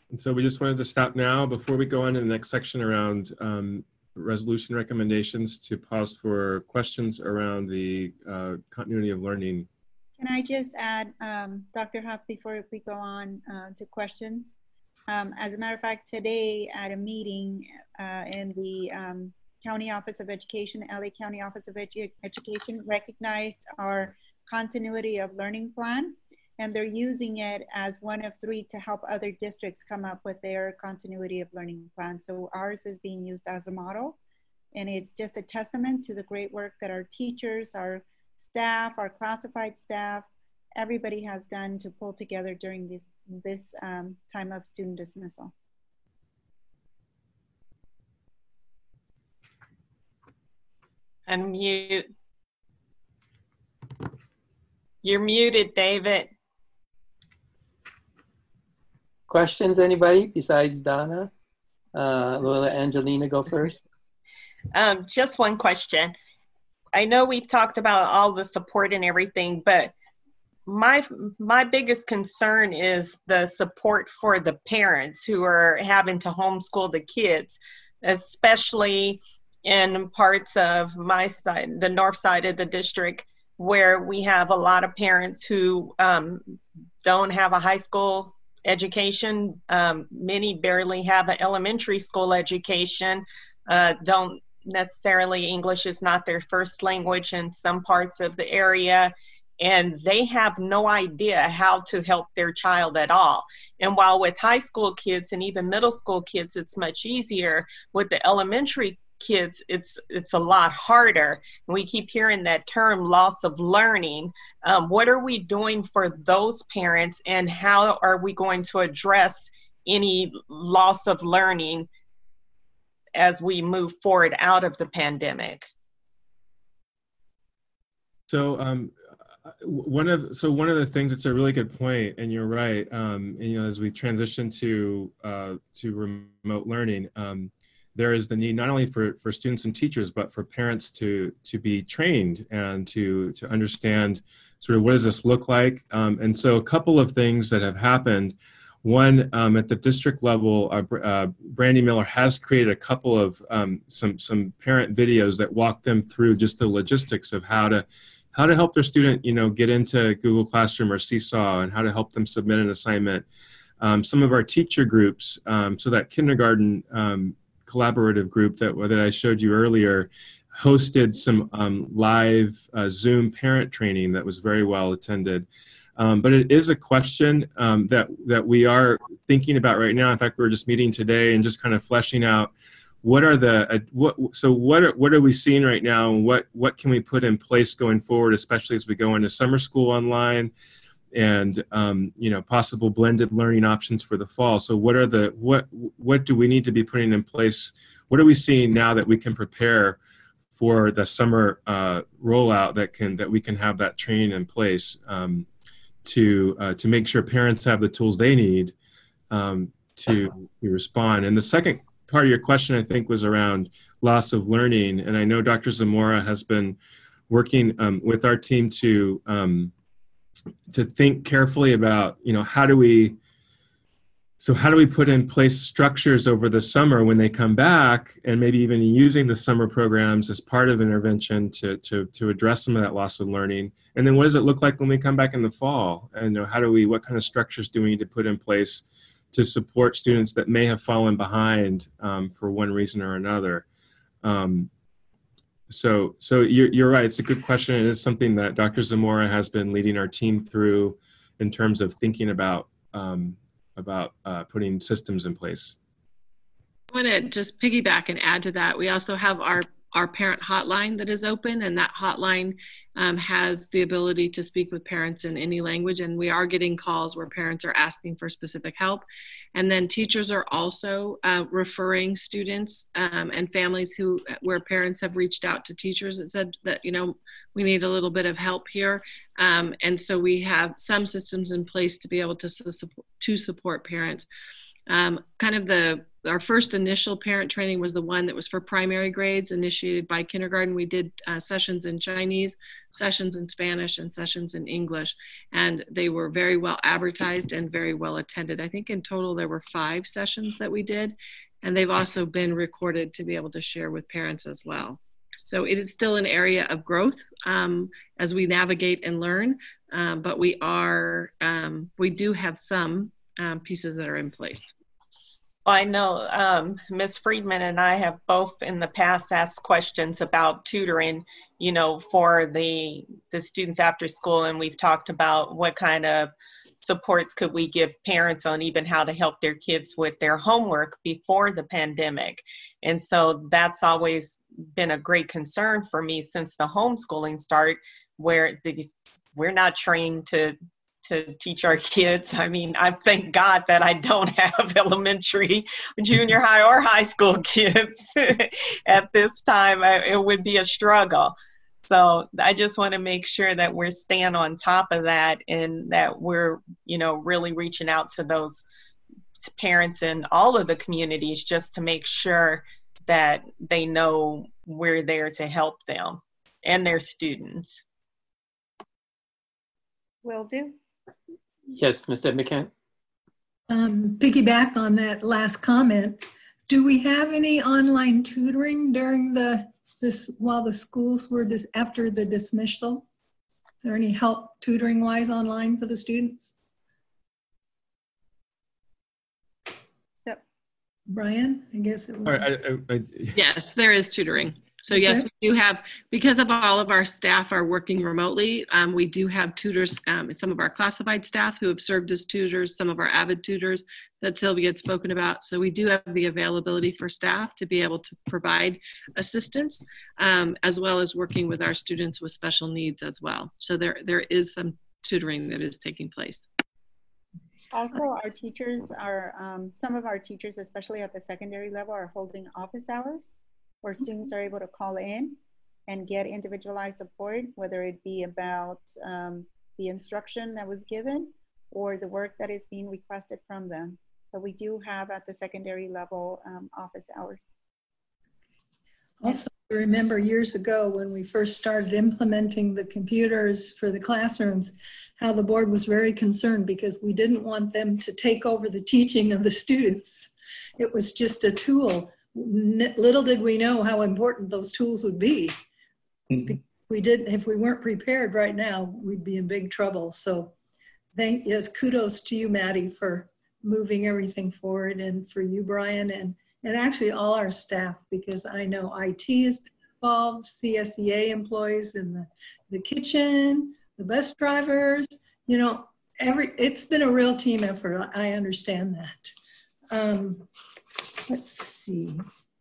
And so we just wanted to stop now before we go on to the next section around um, resolution recommendations to pause for questions around the uh, continuity of learning. Can I just add, um, Doctor Huff, before we go on uh, to questions? Um, as a matter of fact, today at a meeting uh, in the um, County Office of Education, L A County Office of Edu Education recognized our continuity of learning plan, and they're using it as one of three to help other districts come up with their continuity of learning plan. So ours is being used as a model, and it's just a testament to the great work that our teachers, our staff, our classified staff, everybody has done to pull together during this, this um, time of student dismissal. Unmute. You're muted, David. Questions, anybody besides Donna? Uh, we'll let Angelina go first. Um, just one question. I know we've talked about all the support and everything, but my my biggest concern is the support for the parents who are having to homeschool the kids, especially in parts of my side, the north side of the district, where we have a lot of parents who um, don't have a high school education. Um, many barely have an elementary school education, uh, don't necessarily, English is not their first language in some parts of the area, and they have no idea how to help their child at all. And while with high school kids and even middle school kids, it's much easier, with the elementary kids, it's it's a lot harder. And we keep hearing that term, loss of learning. Um, what are we doing for those parents, and how are we going to address any loss of learning as we move forward out of the pandemic? So um, one of so one of the things, it's a really good point, and you're right. Um, and, you know, as we transition to uh, to remote learning, um, there is the need not only for for students and teachers, but for parents to to be trained and to to understand sort of what does this look like. Um, and so a couple of things that have happened. One, um, at the district level, uh, uh, Brandy Miller has created a couple of um, some some parent videos that walk them through just the logistics of how to how to help their student, you know, get into Google Classroom or Seesaw, and how to help them submit an assignment. Um, some of our teacher groups, um, so that kindergarten um, collaborative group that that I showed you earlier, hosted some um, live uh, Zoom parent training that was very well attended. Um, but it is a question um, that that we are thinking about right now. In fact, we were just meeting today and just kind of fleshing out what are the uh, what. So what are, what are we seeing right now, and what what can we put in place going forward, especially as we go into summer school online, and um, you know, possible blended learning options for the fall. So what are the what what do we need to be putting in place? What are we seeing now that we can prepare for the summer uh, rollout that can that we can have that training in place? Um, to uh, to make sure parents have the tools they need um, to, to respond. And the second part of your question, I think, was around loss of learning. And I know Doctor Zamora has been working um, with our team to um, to think carefully about, you know, how do we so how do we put in place structures over the summer when they come back, and maybe even using the summer programs as part of intervention to to to address some of that loss of learning. And then what does it look like when we come back in the fall? And you know, how do we, what kind of structures do we need to put in place to support students that may have fallen behind um, for one reason or another? Um, so so you're, you're right, it's a good question. It is something that Doctor Zamora has been leading our team through in terms of thinking about um, about uh, putting systems in place. I want to just piggyback and add to that. We also have our our parent hotline that is open, and that hotline um, has the ability to speak with parents in any language, and we are getting calls where parents are asking for specific help. And then teachers are also uh, referring students um, and families who, where parents have reached out to teachers that said that, you know, we need a little bit of help here. Um, and so we have some systems in place to be able to, to support parents. Um, kind of the our first initial parent training was the one that was for primary grades, initiated by kindergarten. We did uh, sessions in Chinese, sessions in Spanish, and sessions in English. And they were very well advertised and very well attended. I think in total there were five sessions that we did. And they've also been recorded to be able to share with parents as well. So it is still an area of growth um, as we navigate and learn, um, but we are, um, we do have some um, pieces that are in place. I know um, Miz Friedman and I have both in the past asked questions about tutoring, you know, for the, the students after school, and we've talked about what kind of supports could we give parents on even how to help their kids with their homework before the pandemic. And so that's always been a great concern for me since the homeschooling start, where these, we're not trained to to teach our kids. I mean, I thank God that I don't have elementary, junior high, or high school kids at this time. I, it would be a struggle. So I just want to make sure that we're staying on top of that, and that we're, you know, really reaching out to those parents in all of the communities just to make sure that they know we're there to help them and their students. Will do. Yes, Mister McCann. Um, piggyback on that last comment, do we have any online tutoring during the this while the schools were dis, after the dismissal? Is there any help tutoring wise online for the students? So, Brian, I guess it would. All right, I, I, I, Yes, there is tutoring. So yes, Okay. we do have, because of all of our staff are working remotely, um, we do have tutors, um, some of our classified staff who have served as tutors, some of our avid tutors that Sylvia had spoken about. So we do have the availability for staff to be able to provide assistance, um, as well as working with our students with special needs as well. So there, there is some tutoring that is taking place. also, our teachers are, um, some of our teachers, especially at the secondary level, are holding office hours, where students are able to call in and get individualized support, whether it be about um, the instruction that was given or the work that is being requested from them. But we do have at the secondary level um, office hours. Also, I remember years ago when we first started implementing the computers for the classrooms, how the board was very concerned because we didn't want them to take over the teaching of the students. It was just a tool. Little did we know how important those tools would be. Mm-hmm. We didn't, if we weren't prepared right now, we'd be in big trouble. So thank yes, kudos to you, Maddie, for moving everything forward, and for you, Brian, and, and actually all our staff, because I know I T has been involved, C S E A employees in the, the kitchen, the bus drivers, you know, every, it's been a real team effort. I understand that. Um, Let's see.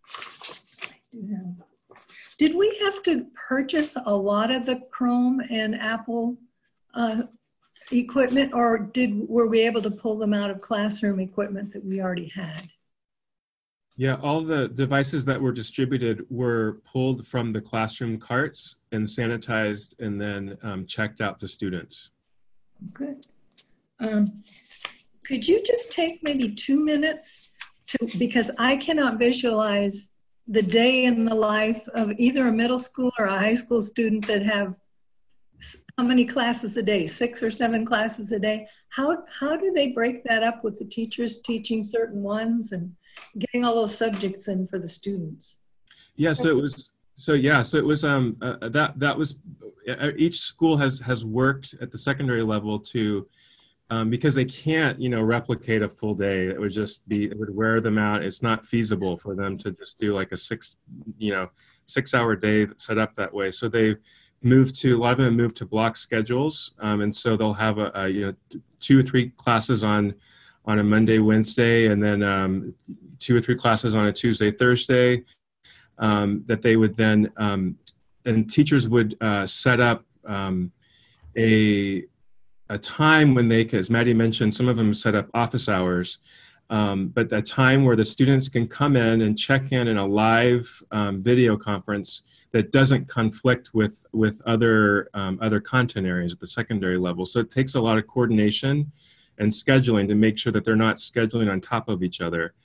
Did we have to purchase a lot of the Chrome and Apple uh, equipment, or did were we able to pull them out of classroom equipment that we already had? Yeah, all the devices that were distributed were pulled from the classroom carts and sanitized and then um, checked out to students. Good. Um, could you just take maybe two minutes to, because I cannot visualize the day in the life of either a middle school or a high school student that have how many classes a day, six or seven classes a day. How, how do they break that up with the teachers teaching certain ones and getting all those subjects in for the students? Yeah, so it was, so yeah, so it was, um, uh, that, that was, uh, each school has, has worked at the secondary level to, Um, because they can't, you know, replicate a full day. It would just be, it would wear them out. It's not feasible for them to just do like a six, you know, six hour day set up that way. So they moved to, a lot of them moved to block schedules. Um, and so they'll have a, a, you know, two or three classes on, on a Monday, Wednesday, and then um, two or three classes on a Tuesday, Thursday, um, that they would then, um, and teachers would uh, set up um, a, a time when they, as Maddie mentioned, some of them set up office hours, um, but a time where the students can come in and check in in a live um, video conference that doesn't conflict with, with other, um, other content areas at the secondary level. So it takes a lot of coordination and scheduling to make sure that they're not scheduling on top of each other.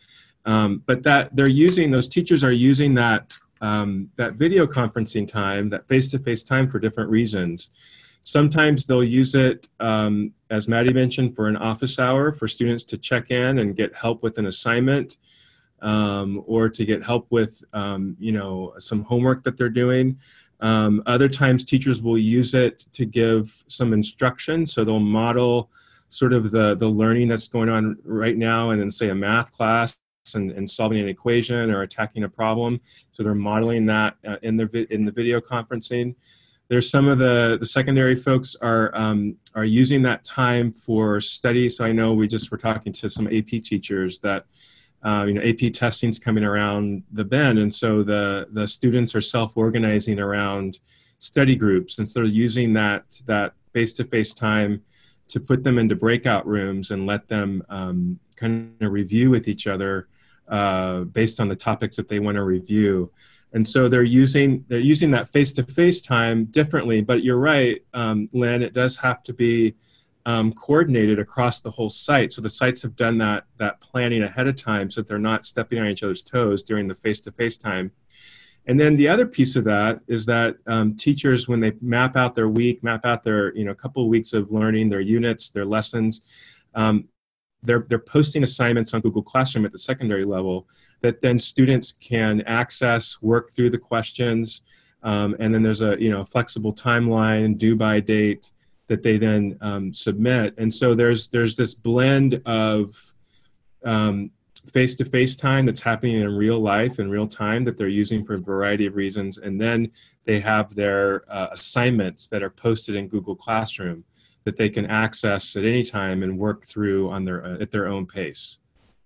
Um, but that they're using, those teachers are using that, um, that video conferencing time, that face-to-face time for different reasons. Sometimes they'll use it, um, as Maddie mentioned, for an office hour for students to check in and get help with an assignment, um, or to get help with, um, you know, some homework that they're doing. Um, other times teachers will use it to give some instruction. So they'll model sort of the, the learning that's going on right now and then say a math class and, and solving an equation or attacking a problem. So they're modeling that uh, in, the, in the video conferencing. There's some of the, the secondary folks are, um, are using that time for study. So I know we just were talking to some A P teachers that, uh, you know, A P testing's coming around the bend. And so the, the students are self-organizing around study groups. And so they're using that, that face-to-face time to put them into breakout rooms and let them um, kind of review with each other uh, based on the topics that they want to review. And so they're using they're using that face-to-face time differently. But you're right, um, Lynn, it does have to be um, coordinated across the whole site. So the sites have done that that planning ahead of time so that they're not stepping on each other's toes during the face-to-face time. And then the other piece of that is that um, teachers, when they map out their week, map out their you know couple of weeks of learning, their units, their lessons, um, they're they're posting assignments on Google Classroom at the secondary level that then students can access, work through the questions, um, and then there's a you know flexible timeline, due by date that they then um, submit. And so there's there's this blend of um, face-to-face time that's happening in real life, in real time, that they're using for a variety of reasons. And then they have their uh, assignments that are posted in Google Classroom that they can access at any time and work through on their, uh, at their own pace.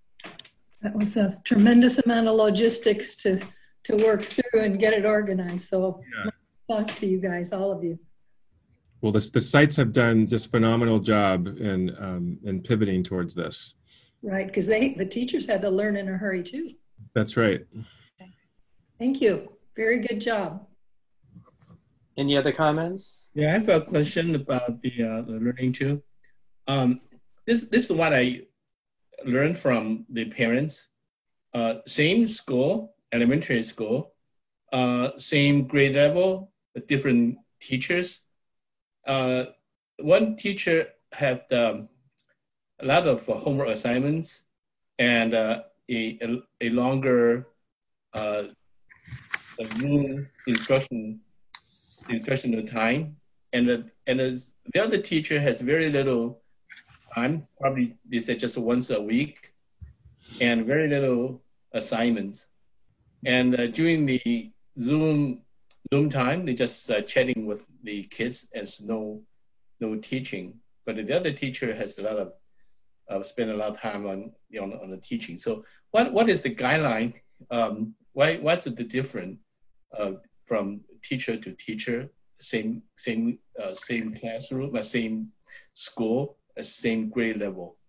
That was a tremendous amount of logistics to, to work through and get it organized. So yeah. Thanks to you guys, all of you. Well, the, the sites have done just a phenomenal job in, um, in pivoting towards this. Right, because they the teachers had to learn in a hurry too. That's right. Thank you. Very good job. Any other comments? Yeah, I have a question about the, uh, the learning too. Um, this this is what I learned from the parents. Uh, same school, elementary school, uh, same grade level, different teachers. Uh, one teacher had um, a lot of uh, homework assignments and uh, a, a, a longer uh, a room instruction instructional time, and the, and as the other teacher has very little time, probably they said just once a week, and very little assignments. And uh, during the Zoom Zoom time, they just uh, chatting with the kids as no no teaching. But the other teacher has a lot of uh, spend a lot of time on you know, on the teaching. So what what is the guideline? Um, why what's the difference uh, from teacher to teacher? Same same uh, same classroom, uh, same school, uh, same grade level.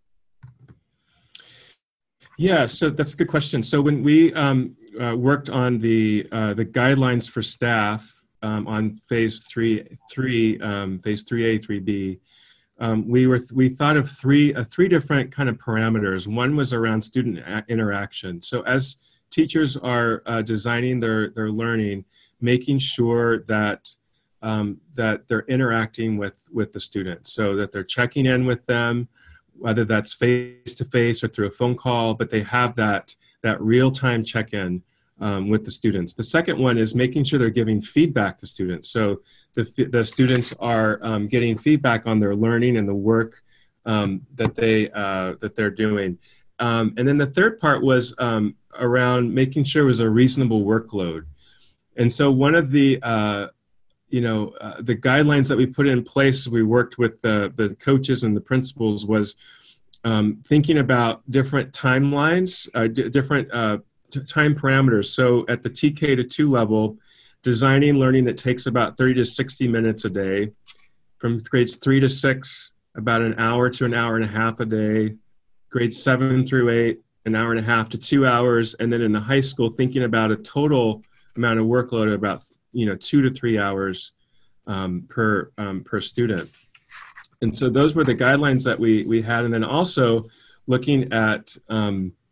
Yeah, so that's a good question. So when we um, uh, worked on the uh, the guidelines for staff um, on phase three, three um, phase three A, three B, um, we were we thought of three uh, three different kind of parameters. One was around student interaction. So as teachers are uh, designing their their learning, making sure that um, that they're interacting with with the students, so that they're checking in with them, whether that's face-to-face or through a phone call, but they have that, that real-time check-in um, with the students. The second one is making sure they're giving feedback to students. So the, the students are um, getting feedback on their learning and the work um, that, they, uh, that they're doing. Um, and then the third part was um, around making sure it was a reasonable workload. And so one of the, uh, you know, uh, the guidelines that we put in place, we worked with the, the coaches and the principals, was um, thinking about different timelines, uh, d different uh, t time parameters. So at the T K to two level, designing learning that takes about thirty to sixty minutes a day. From grades three to six, about an hour to an hour and a half a day. Grades seven through eight, an hour and a half to two hours. And then in the high school, thinking about a total amount of workload of about you know, two to three hours um, per, um, per student. And so those were the guidelines that we, we had. And then also looking at um,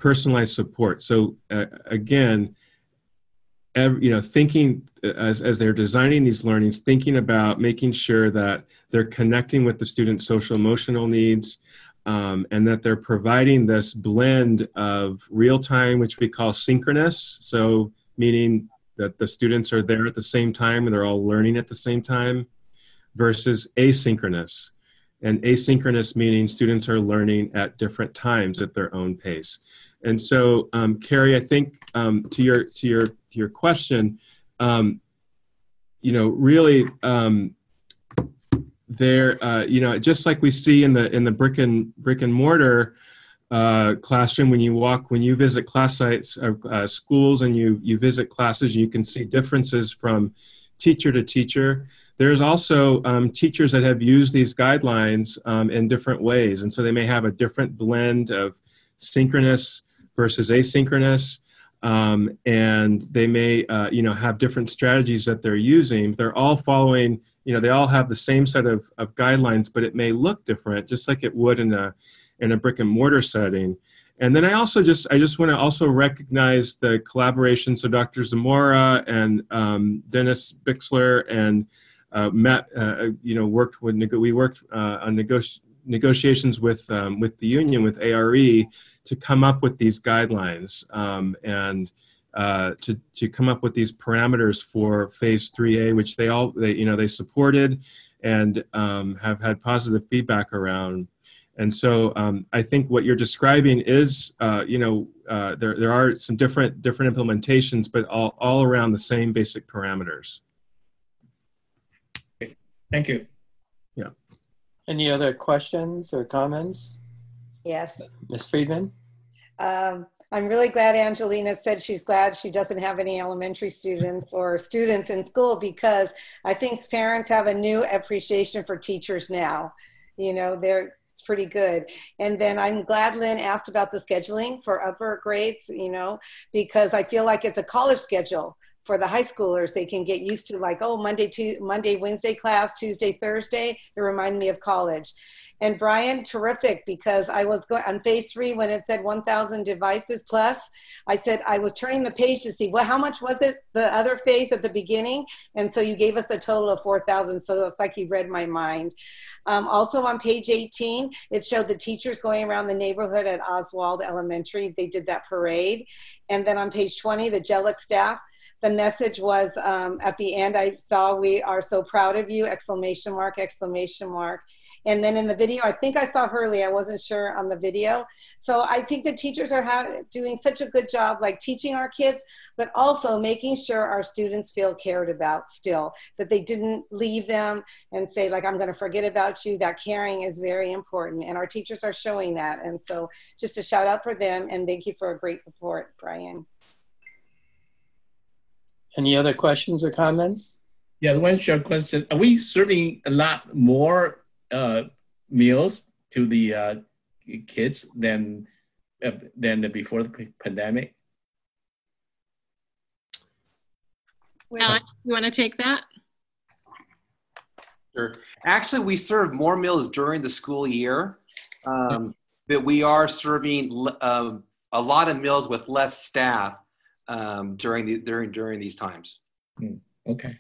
personalized support. So uh, again, every, you know, thinking as, as they're designing these learnings, thinking about making sure that they're connecting with the student's social emotional needs, um, and that they're providing this blend of real time, which we call synchronous. So meaning that the students are there at the same time and they're all learning at the same time, versus asynchronous. And asynchronous meaning students are learning at different times at their own pace. And so, um, Carrie, I think um, to your to your to your question, um, you know, really, um, there, uh, you know, just like we see in the in the brick and brick and mortar uh, classroom, when you walk, when you visit class sites, uh, uh, schools, and you you visit classes, you can see differences from teacher to teacher. There's also um, teachers that have used these guidelines um, in different ways, and so they may have a different blend of synchronous versus asynchronous, um, and they may, uh, you know, have different strategies that they're using. They're all following, you know, they all have the same set of, of guidelines, but it may look different, just like it would in a in a brick and mortar setting. And then I also just, I just want to also recognize the collaboration. So Doctor Zamora and um, Dennis Bixler and uh, Matt, uh, you know, worked with, we worked uh, on negoti negotiations with, um, with the union, with A R E, to come up with these guidelines um, and uh, to, to come up with these parameters for phase three A, which they all, they, you know, they supported and um, have had positive feedback around. And so um, I think what you're describing is, uh, you know, uh, there, there are some different, different implementations, but all, all around the same basic parameters. Thank you. Yeah. Any other questions or comments? Yes. Miz Friedman? Um, I'm really glad Angelina said she's glad she doesn't have any elementary students or students in school, because I think parents have a new appreciation for teachers now. You know, they're it's pretty good. And then I'm glad Lynn asked about the scheduling for upper grades, you know, because I feel like it's a college schedule for the high schoolers. They can get used to, like, oh, Monday, to Monday, Wednesday class, Tuesday, Thursday. It reminded me of college. And Brian, terrific, because I was going on phase three when it said one thousand devices plus. I said, I was turning the page to see, well, how much was it, the other phase at the beginning? And so you gave us a total of four thousand. So it's like you read my mind. Um, also on page eighteen, it showed the teachers going around the neighborhood at Oswald Elementary. They did that parade. And then on page twenty, the J E L C staff, the message was um, at the end, I saw, we are so proud of you, exclamation mark, exclamation mark. And then in the video, I think I saw Hurley. I wasn't sure on the video. So I think the teachers are doing such a good job, like teaching our kids, but also making sure our students feel cared about still, that they didn't leave them and say, like, I'm going to forget about you. That caring is very important. And our teachers are showing that. And so just a shout out for them. And thank you for a great report, Brian. Any other questions or comments? Yeah, one short question. Are we serving a lot more uh, meals to the uh, kids than uh, than before the pandemic? Alex, you want to take that? Sure. Actually, we serve more meals during the school year, um, but we are serving uh, a lot of meals with less staff um, during the during during these times. Mm, okay.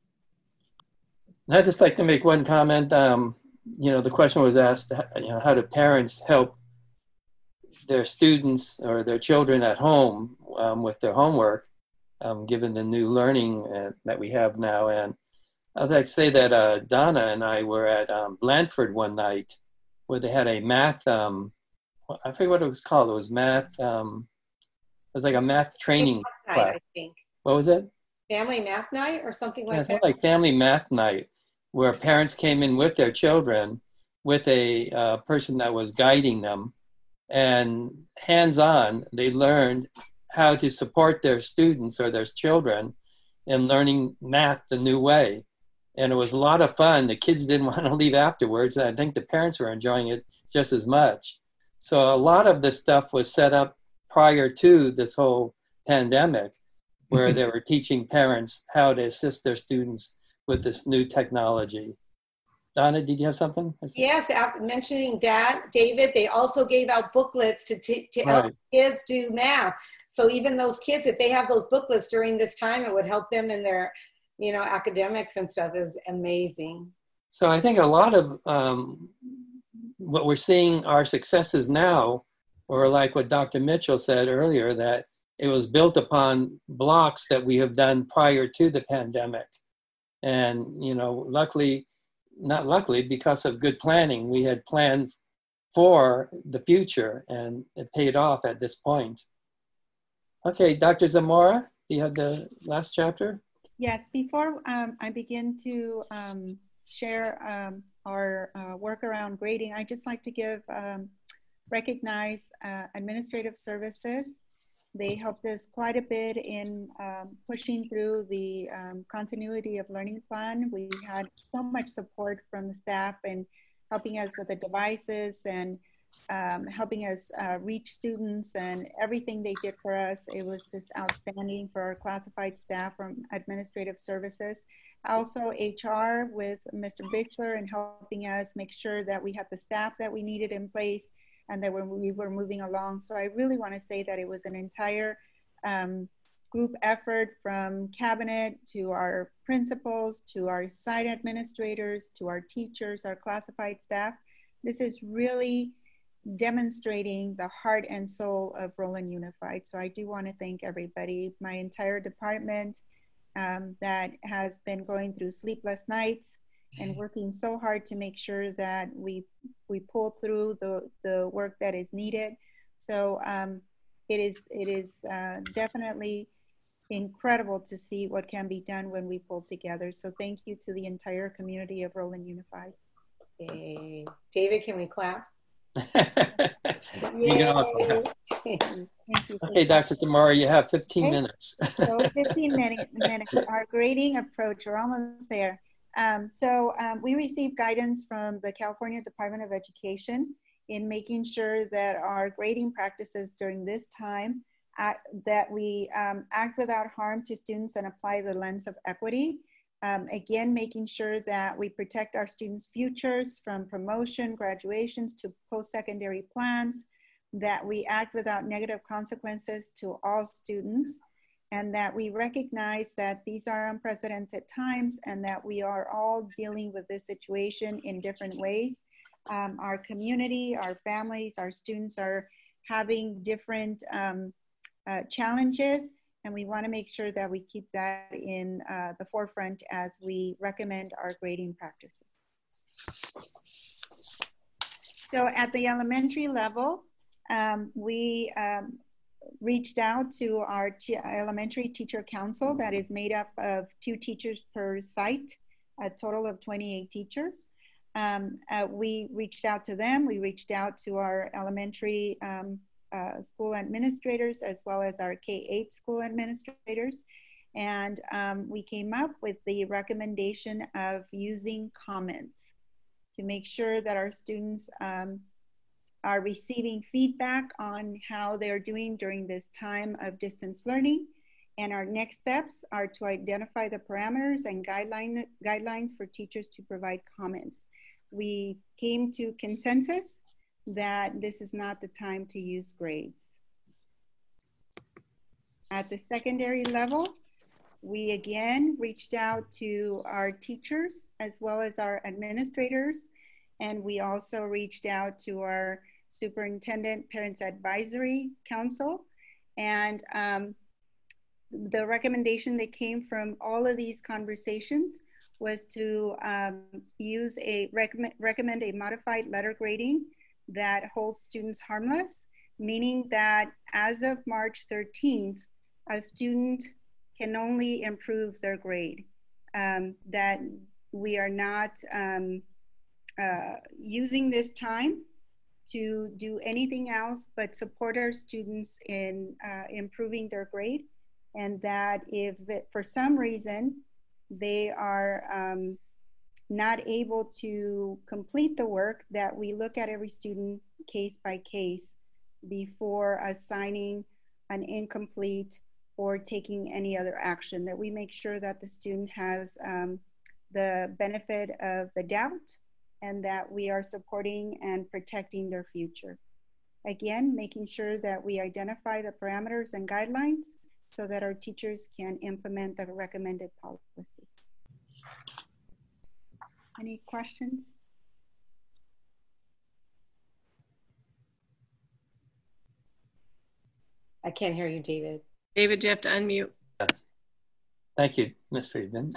I'd just like to make one comment. Um, you know, the question was asked, you know, how do parents help their students or their children at home um, with their homework, um, given the new learning uh, that we have now. And I'd like to say that uh, Donna and I were at um, Blandford one night where they had a math, um, I forget what it was called. It was math, um, it was like a math training night, class. I think. What was it? Family math night or something Yeah, like I think that? like family math night, where parents came in with their children with a uh, person that was guiding them, and hands-on, they learned how to support their students or their children in learning math the new way. And it was a lot of fun. The kids didn't want to leave afterwards, and I think the parents were enjoying it just as much. So a lot of this stuff was set up prior to this whole pandemic, where they were teaching parents how to assist their students with this new technology. Donna, did you have something? Yes, after mentioning that, David, they also gave out booklets to, t- to help Right. kids do math. So even those kids, if they have those booklets during this time, it would help them in their, you know, academics and stuff. Is amazing. So I think a lot of um, what we're seeing our successes now, or like what Doctor Mitchell said earlier, that it was built upon blocks that we have done prior to the pandemic. And, you know, luckily, not luckily, because of good planning, we had planned for the future and it paid off at this point. Okay, Doctor Zamora, do you have the last chapter? Yes, before um, I begin to um, share um, our uh, work around grading, I'd just like to give, um, recognize uh, administrative services. They helped us quite a bit in um, pushing through the um, continuity of learning plan. We had so much support from the staff and helping us with the devices and um, helping us uh, reach students and everything they did for us. It was just outstanding for our classified staff from administrative services. Also H R with Mister Bixler and helping us make sure that we had the staff that we needed in place and that we were moving along. So I really want to say that it was an entire um, group effort from cabinet to our principals, to our site administrators, to our teachers, our classified staff. This is really demonstrating the heart and soul of Roland Unified. So I do want to thank everybody, my entire department um, that has been going through sleepless nights and working so hard to make sure that we we pull through the, the work that is needed. So um, it is, it is uh, definitely incredible to see what can be done when we pull together. So thank you to the entire community of Roland Unified. Hey, David, can we clap? You can all clap. Thank you. Okay, Doctor Zamora, you have fifteen Okay. minutes. So fifteen minutes, minutes, our grading approach, we're almost there. Um, so um, we received guidance from the California Department of Education in making sure that our grading practices during this time, uh, that we um, act without harm to students and apply the lens of equity. Um, again, making sure that we protect our students' futures from promotion, graduations to post-secondary plans, that we act without negative consequences to all students, and that we recognize that these are unprecedented times and that we are all dealing with this situation in different ways. Um, our community, our families, our students are having different um, uh, challenges, and we want to make sure that we keep that in uh, the forefront as we recommend our grading practices. So at the elementary level, um, we um, reached out to our elementary teacher council that is made up of two teachers per site, a total of twenty-eight teachers. Um, uh, we reached out to them. We reached out to our elementary um, uh, school administrators as well as our K eight school administrators. And um, we came up with the recommendation of using comments to make sure that our students um, are receiving feedback on how they're doing during this time of distance learning. And our next steps are to identify the parameters and guideline, guidelines for teachers to provide comments. We came to consensus that this is not the time to use grades. At the secondary level, we again reached out to our teachers as well as our administrators, and we also reached out to our Superintendent Parents Advisory Council. And um, the recommendation that came from all of these conversations was to um, use a recommend, recommend a modified letter grading that holds students harmless, meaning that as of March thirteenth, a student can only improve their grade, um, that we are not um, uh, using this time to do anything else but support our students in uh, improving their grade, and that if it, for some reason they are um, not able to complete the work, that we look at every student case by case before assigning an incomplete or taking any other action, that we make sure that the student has um, the benefit of the doubt and that we are supporting and protecting their future. Again, making sure that we identify the parameters and guidelines so that our teachers can implement the recommended policy. Any questions? I can't hear you, David. David, you have to unmute. Yes. Thank you, Miz Friedman.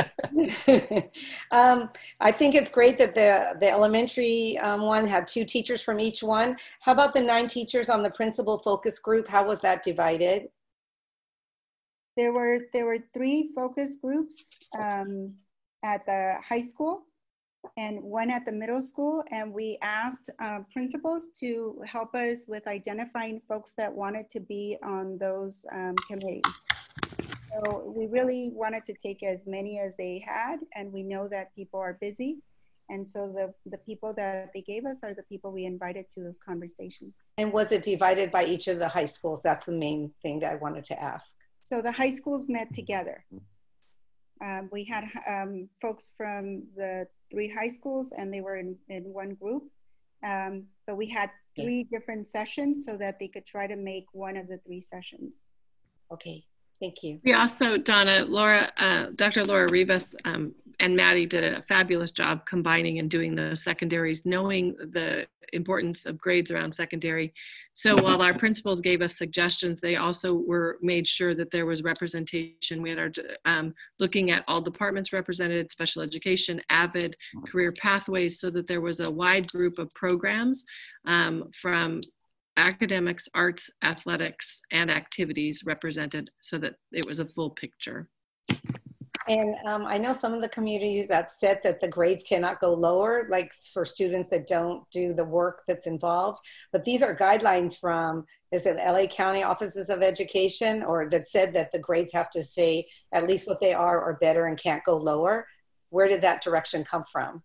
um, I think it's great that the, the elementary um, one had two teachers from each one. How about the nine teachers on the principal focus group? How was that divided? There were, there were three focus groups um, at the high school and one at the middle school. And we asked uh, principals to help us with identifying folks that wanted to be on those um, committees. So we really wanted to take as many as they had, and we know that people are busy. And so the, the people that they gave us are the people we invited to those conversations. And was it divided by each of the high schools? That's the main thing that I wanted to ask. So the high schools met together. Um, we had um, folks from the three high schools, and they were in, in one group. Um, but we had three okay. different sessions so that they could try to make one of the three sessions. Okay. Thank you. We also, Donna, Laura, uh, Doctor Laura Rivas um, and Maddie did a fabulous job combining and doing the secondaries, knowing the importance of grades around secondary. So while our principals gave us suggestions, they also were made sure that there was representation. We had our um, looking at all departments represented, special education, AVID, career pathways, so that there was a wide group of programs um, from academics, arts, athletics, and activities represented so that it was a full picture. And um, I know some of the communities have said that the grades cannot go lower, like for students that don't do the work that's involved. But these are guidelines from, is it L A County Offices of Education, or that said that the grades have to stay at least what they are or better and can't go lower? Where did that direction come from?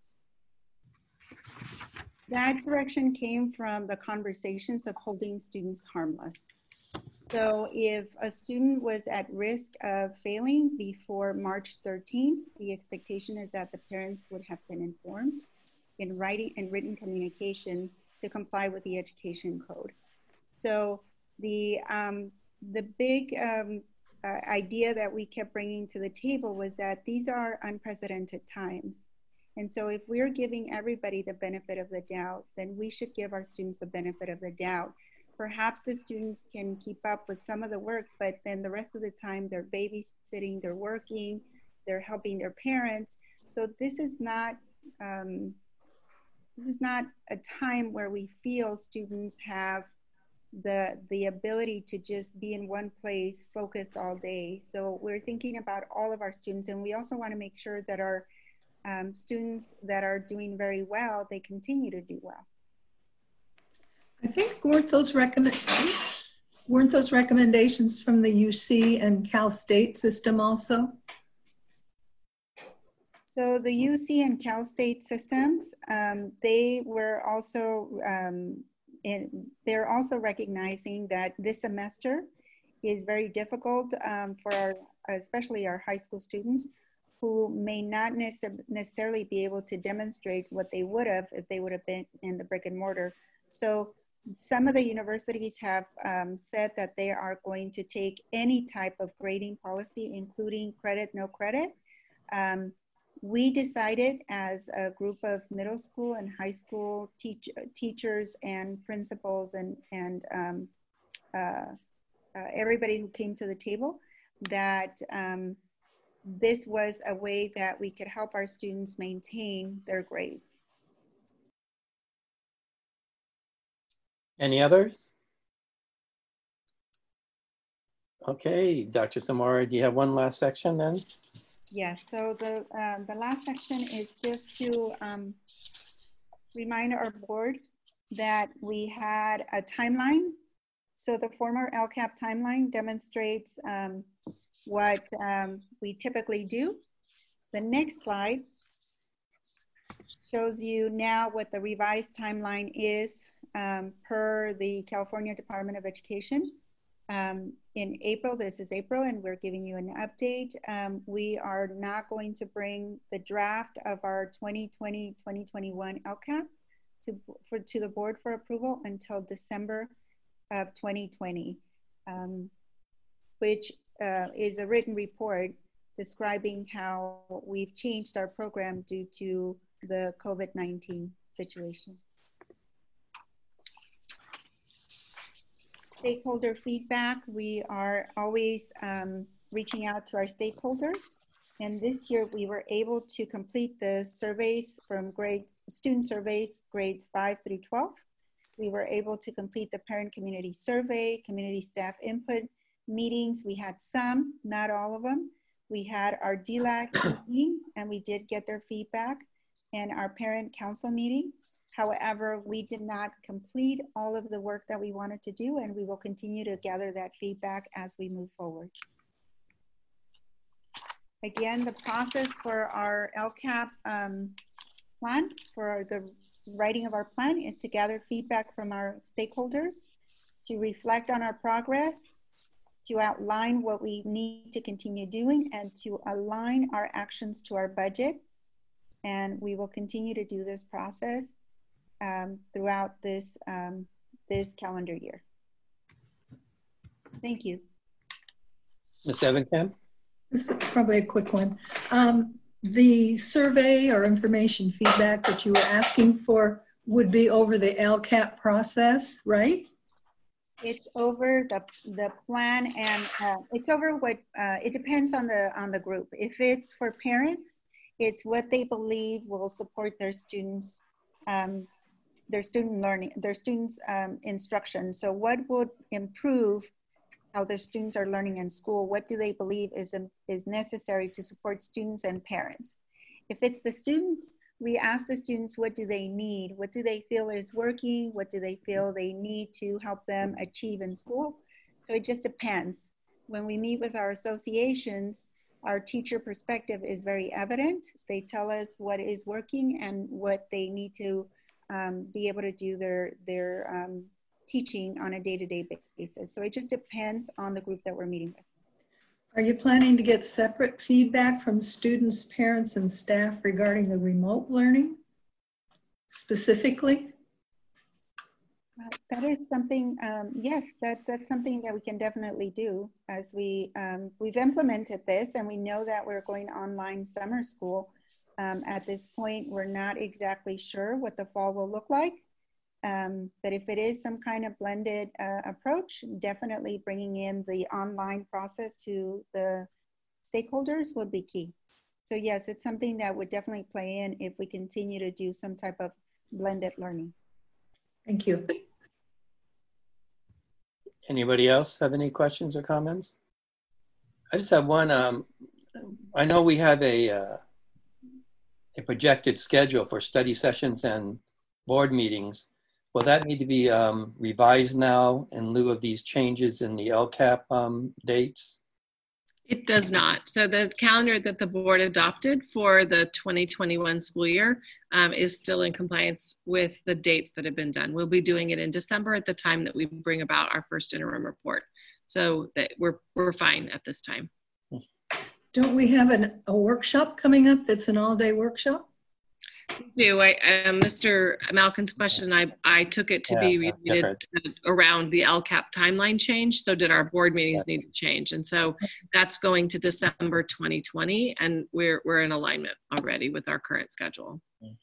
That direction came from the conversations of holding students harmless. So if a student was at risk of failing before March thirteenth, the expectation is that the parents would have been informed in writing and written communication to comply with the education code. So the, um, the big um, uh, idea that we kept bringing to the table was that these are unprecedented times. And so if we're giving everybody the benefit of the doubt, then we should give our students the benefit of the doubt. Perhaps the students can keep up with some of the work, but then the rest of the time they're babysitting, they're working, they're helping their parents. So this is not, um, this is not a time where we feel students have the, the ability to just be in one place focused all day. So we're thinking about all of our students, and we also want to make sure that our Um, students that are doing very well, they continue to do well. I think weren't those recommend weren't those recommendations from the U C and Cal State system also? So the U C and Cal State systems, um, they were also um, in, they're also recognizing that this semester is very difficult um, for our, especially our high school students, who may not necessarily be able to demonstrate what they would have if they would have been in the brick and mortar. So some of the universities have um, said that they are going to take any type of grading policy, including credit, no credit. Um, we decided as a group of middle school and high school teach, teachers and principals and, and um, uh, uh, everybody who came to the table that um, this was a way that we could help our students maintain their grades. Any others? Okay, Doctor Zamora, do you have one last section then? Yes, so the, uh, the last section is just to um, remind our board that we had a timeline. So the former L C A P timeline demonstrates um, what um, we typically do. The next slide shows you now what the revised timeline is um, per the California Department of Education. Um, in April, this is April, and we're giving you an update. Um, we are not going to bring the draft of our twenty twenty twenty twenty-one LCAP to, for, to the board for approval until December of twenty twenty, um, which uh, is a written report describing how we've changed our program due to the COVID nineteen situation. Stakeholder feedback, we are always um, reaching out to our stakeholders. And this year we were able to complete the surveys from grades, student surveys, grades five through twelve. We were able to complete the parent community survey, community staff input meetings. We had some, not all of them. We had our D LAC meeting and we did get their feedback, and our parent council meeting. However, we did not complete all of the work that we wanted to do, and we will continue to gather that feedback as we move forward. Again, the process for our LCAP um, plan, for the writing of our plan, is to gather feedback from our stakeholders, to reflect on our progress, to outline what we need to continue doing, and to align our actions to our budget. And we will continue to do this process um, throughout this, um, this calendar year. Thank you. Miz Evankamp? This is probably a quick one. Um, the survey or information feedback that you were asking for would be over the LCAP process, right? It's over the the plan, and uh, it's over what uh, it depends on the on the group. If it's for parents, it's what they believe will support their students, um, their student learning, their students' um, instruction. So, what would improve how their students are learning in school? What do they believe is is necessary to support students and parents? If it's the students, we ask the students, what do they need? What do they feel is working? What do they feel they need to help them achieve in school? So it just depends. When we meet with our associations, our teacher perspective is very evident. They tell us what is working and what they need to um, be able to do their, their um, teaching on a day-to-day basis. So it just depends on the group that we're meeting with. Are you planning to get separate feedback from students, parents, and staff regarding the remote learning specifically? Uh, that is something, um, yes, that's, that's something that we can definitely do as we, um, we've implemented this, and we know that we're going online summer school. Um, at this point, we're not exactly sure what the fall will look like. Um, but if it is some kind of blended uh, approach, definitely bringing in the online process to the stakeholders would be key. So yes, it's something that would definitely play in if we continue to do some type of blended learning. Thank you. Anybody else have any questions or comments? I just have one. Um, I know we have a, uh, a projected schedule for study sessions and board meetings. Will that need to be um, revised now in lieu of these changes in the LCAP um, dates? It does not. So the calendar that the board adopted for the twenty twenty-one school year um, is still in compliance with the dates that have been done. We'll be doing it in December at the time that we bring about our first interim report. So that we're, we're fine at this time. Don't we have an, a workshop coming up that's an all-day workshop? Do I, uh, Mister Malkin's question, I, I took it to Yeah, be related different. around the LCAP timeline change. So did our board meetings need to change? And so that's going to December twenty twenty, and we're, we're in alignment already with our current schedule.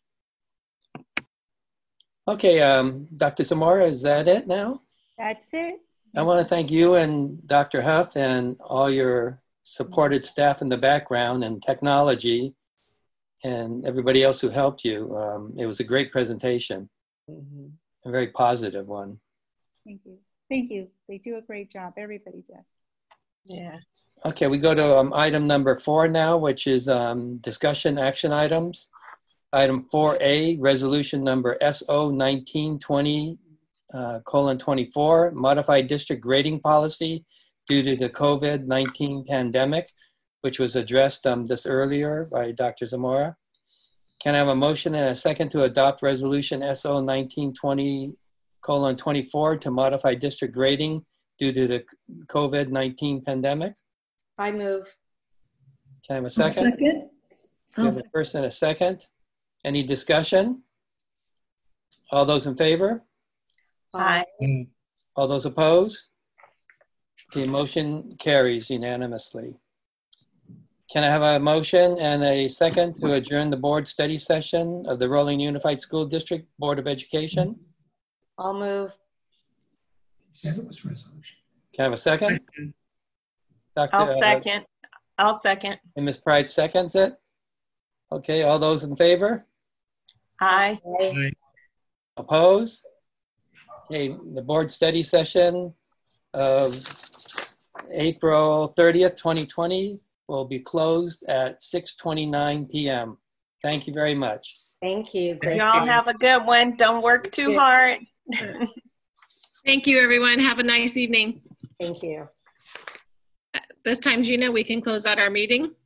Okay, um, Doctor Zamora, is that it now? That's it. I want to thank you and Doctor Huff and all your supported staff in the background and technology, and everybody else who helped you. Um, it was a great presentation, Mm-hmm. a very positive one. Thank you. Thank you. They do a great job. Everybody does. Yes. Okay, we go to um, item number four now, which is um, discussion action items. Item four A, resolution number S O nineteen twenty uh, colon twenty-four, modified district grading policy due to the COVID nineteen pandemic, which was addressed um, this earlier by Doctor Zamora. Can I have a motion and a second to adopt resolution S O nineteen twenty colon twenty-four to modify district grading due to the COVID nineteen pandemic. I move. Can I have a I'll second? second. We I'll have a first and a second. Any discussion? All those in favor? Aye. All those opposed? The motion carries unanimously. Can I have a motion and a second to adjourn the board study session of the Rolling Unified School District Board of Education? I'll move. It was resolution. Can I have a second? Doctor I'll second. I'll second. And Miz Pride seconds it. Okay, all those in favor? Aye. Aye. Opposed? Okay, the board study session of April thirtieth, twenty twenty will be closed at six twenty-nine p m Thank you very much. Thank you. Great Y'all job. have a good one. Don't work too hard. Thank you, everyone. Have a nice evening. Thank you. This time, Gina, we can close out our meeting.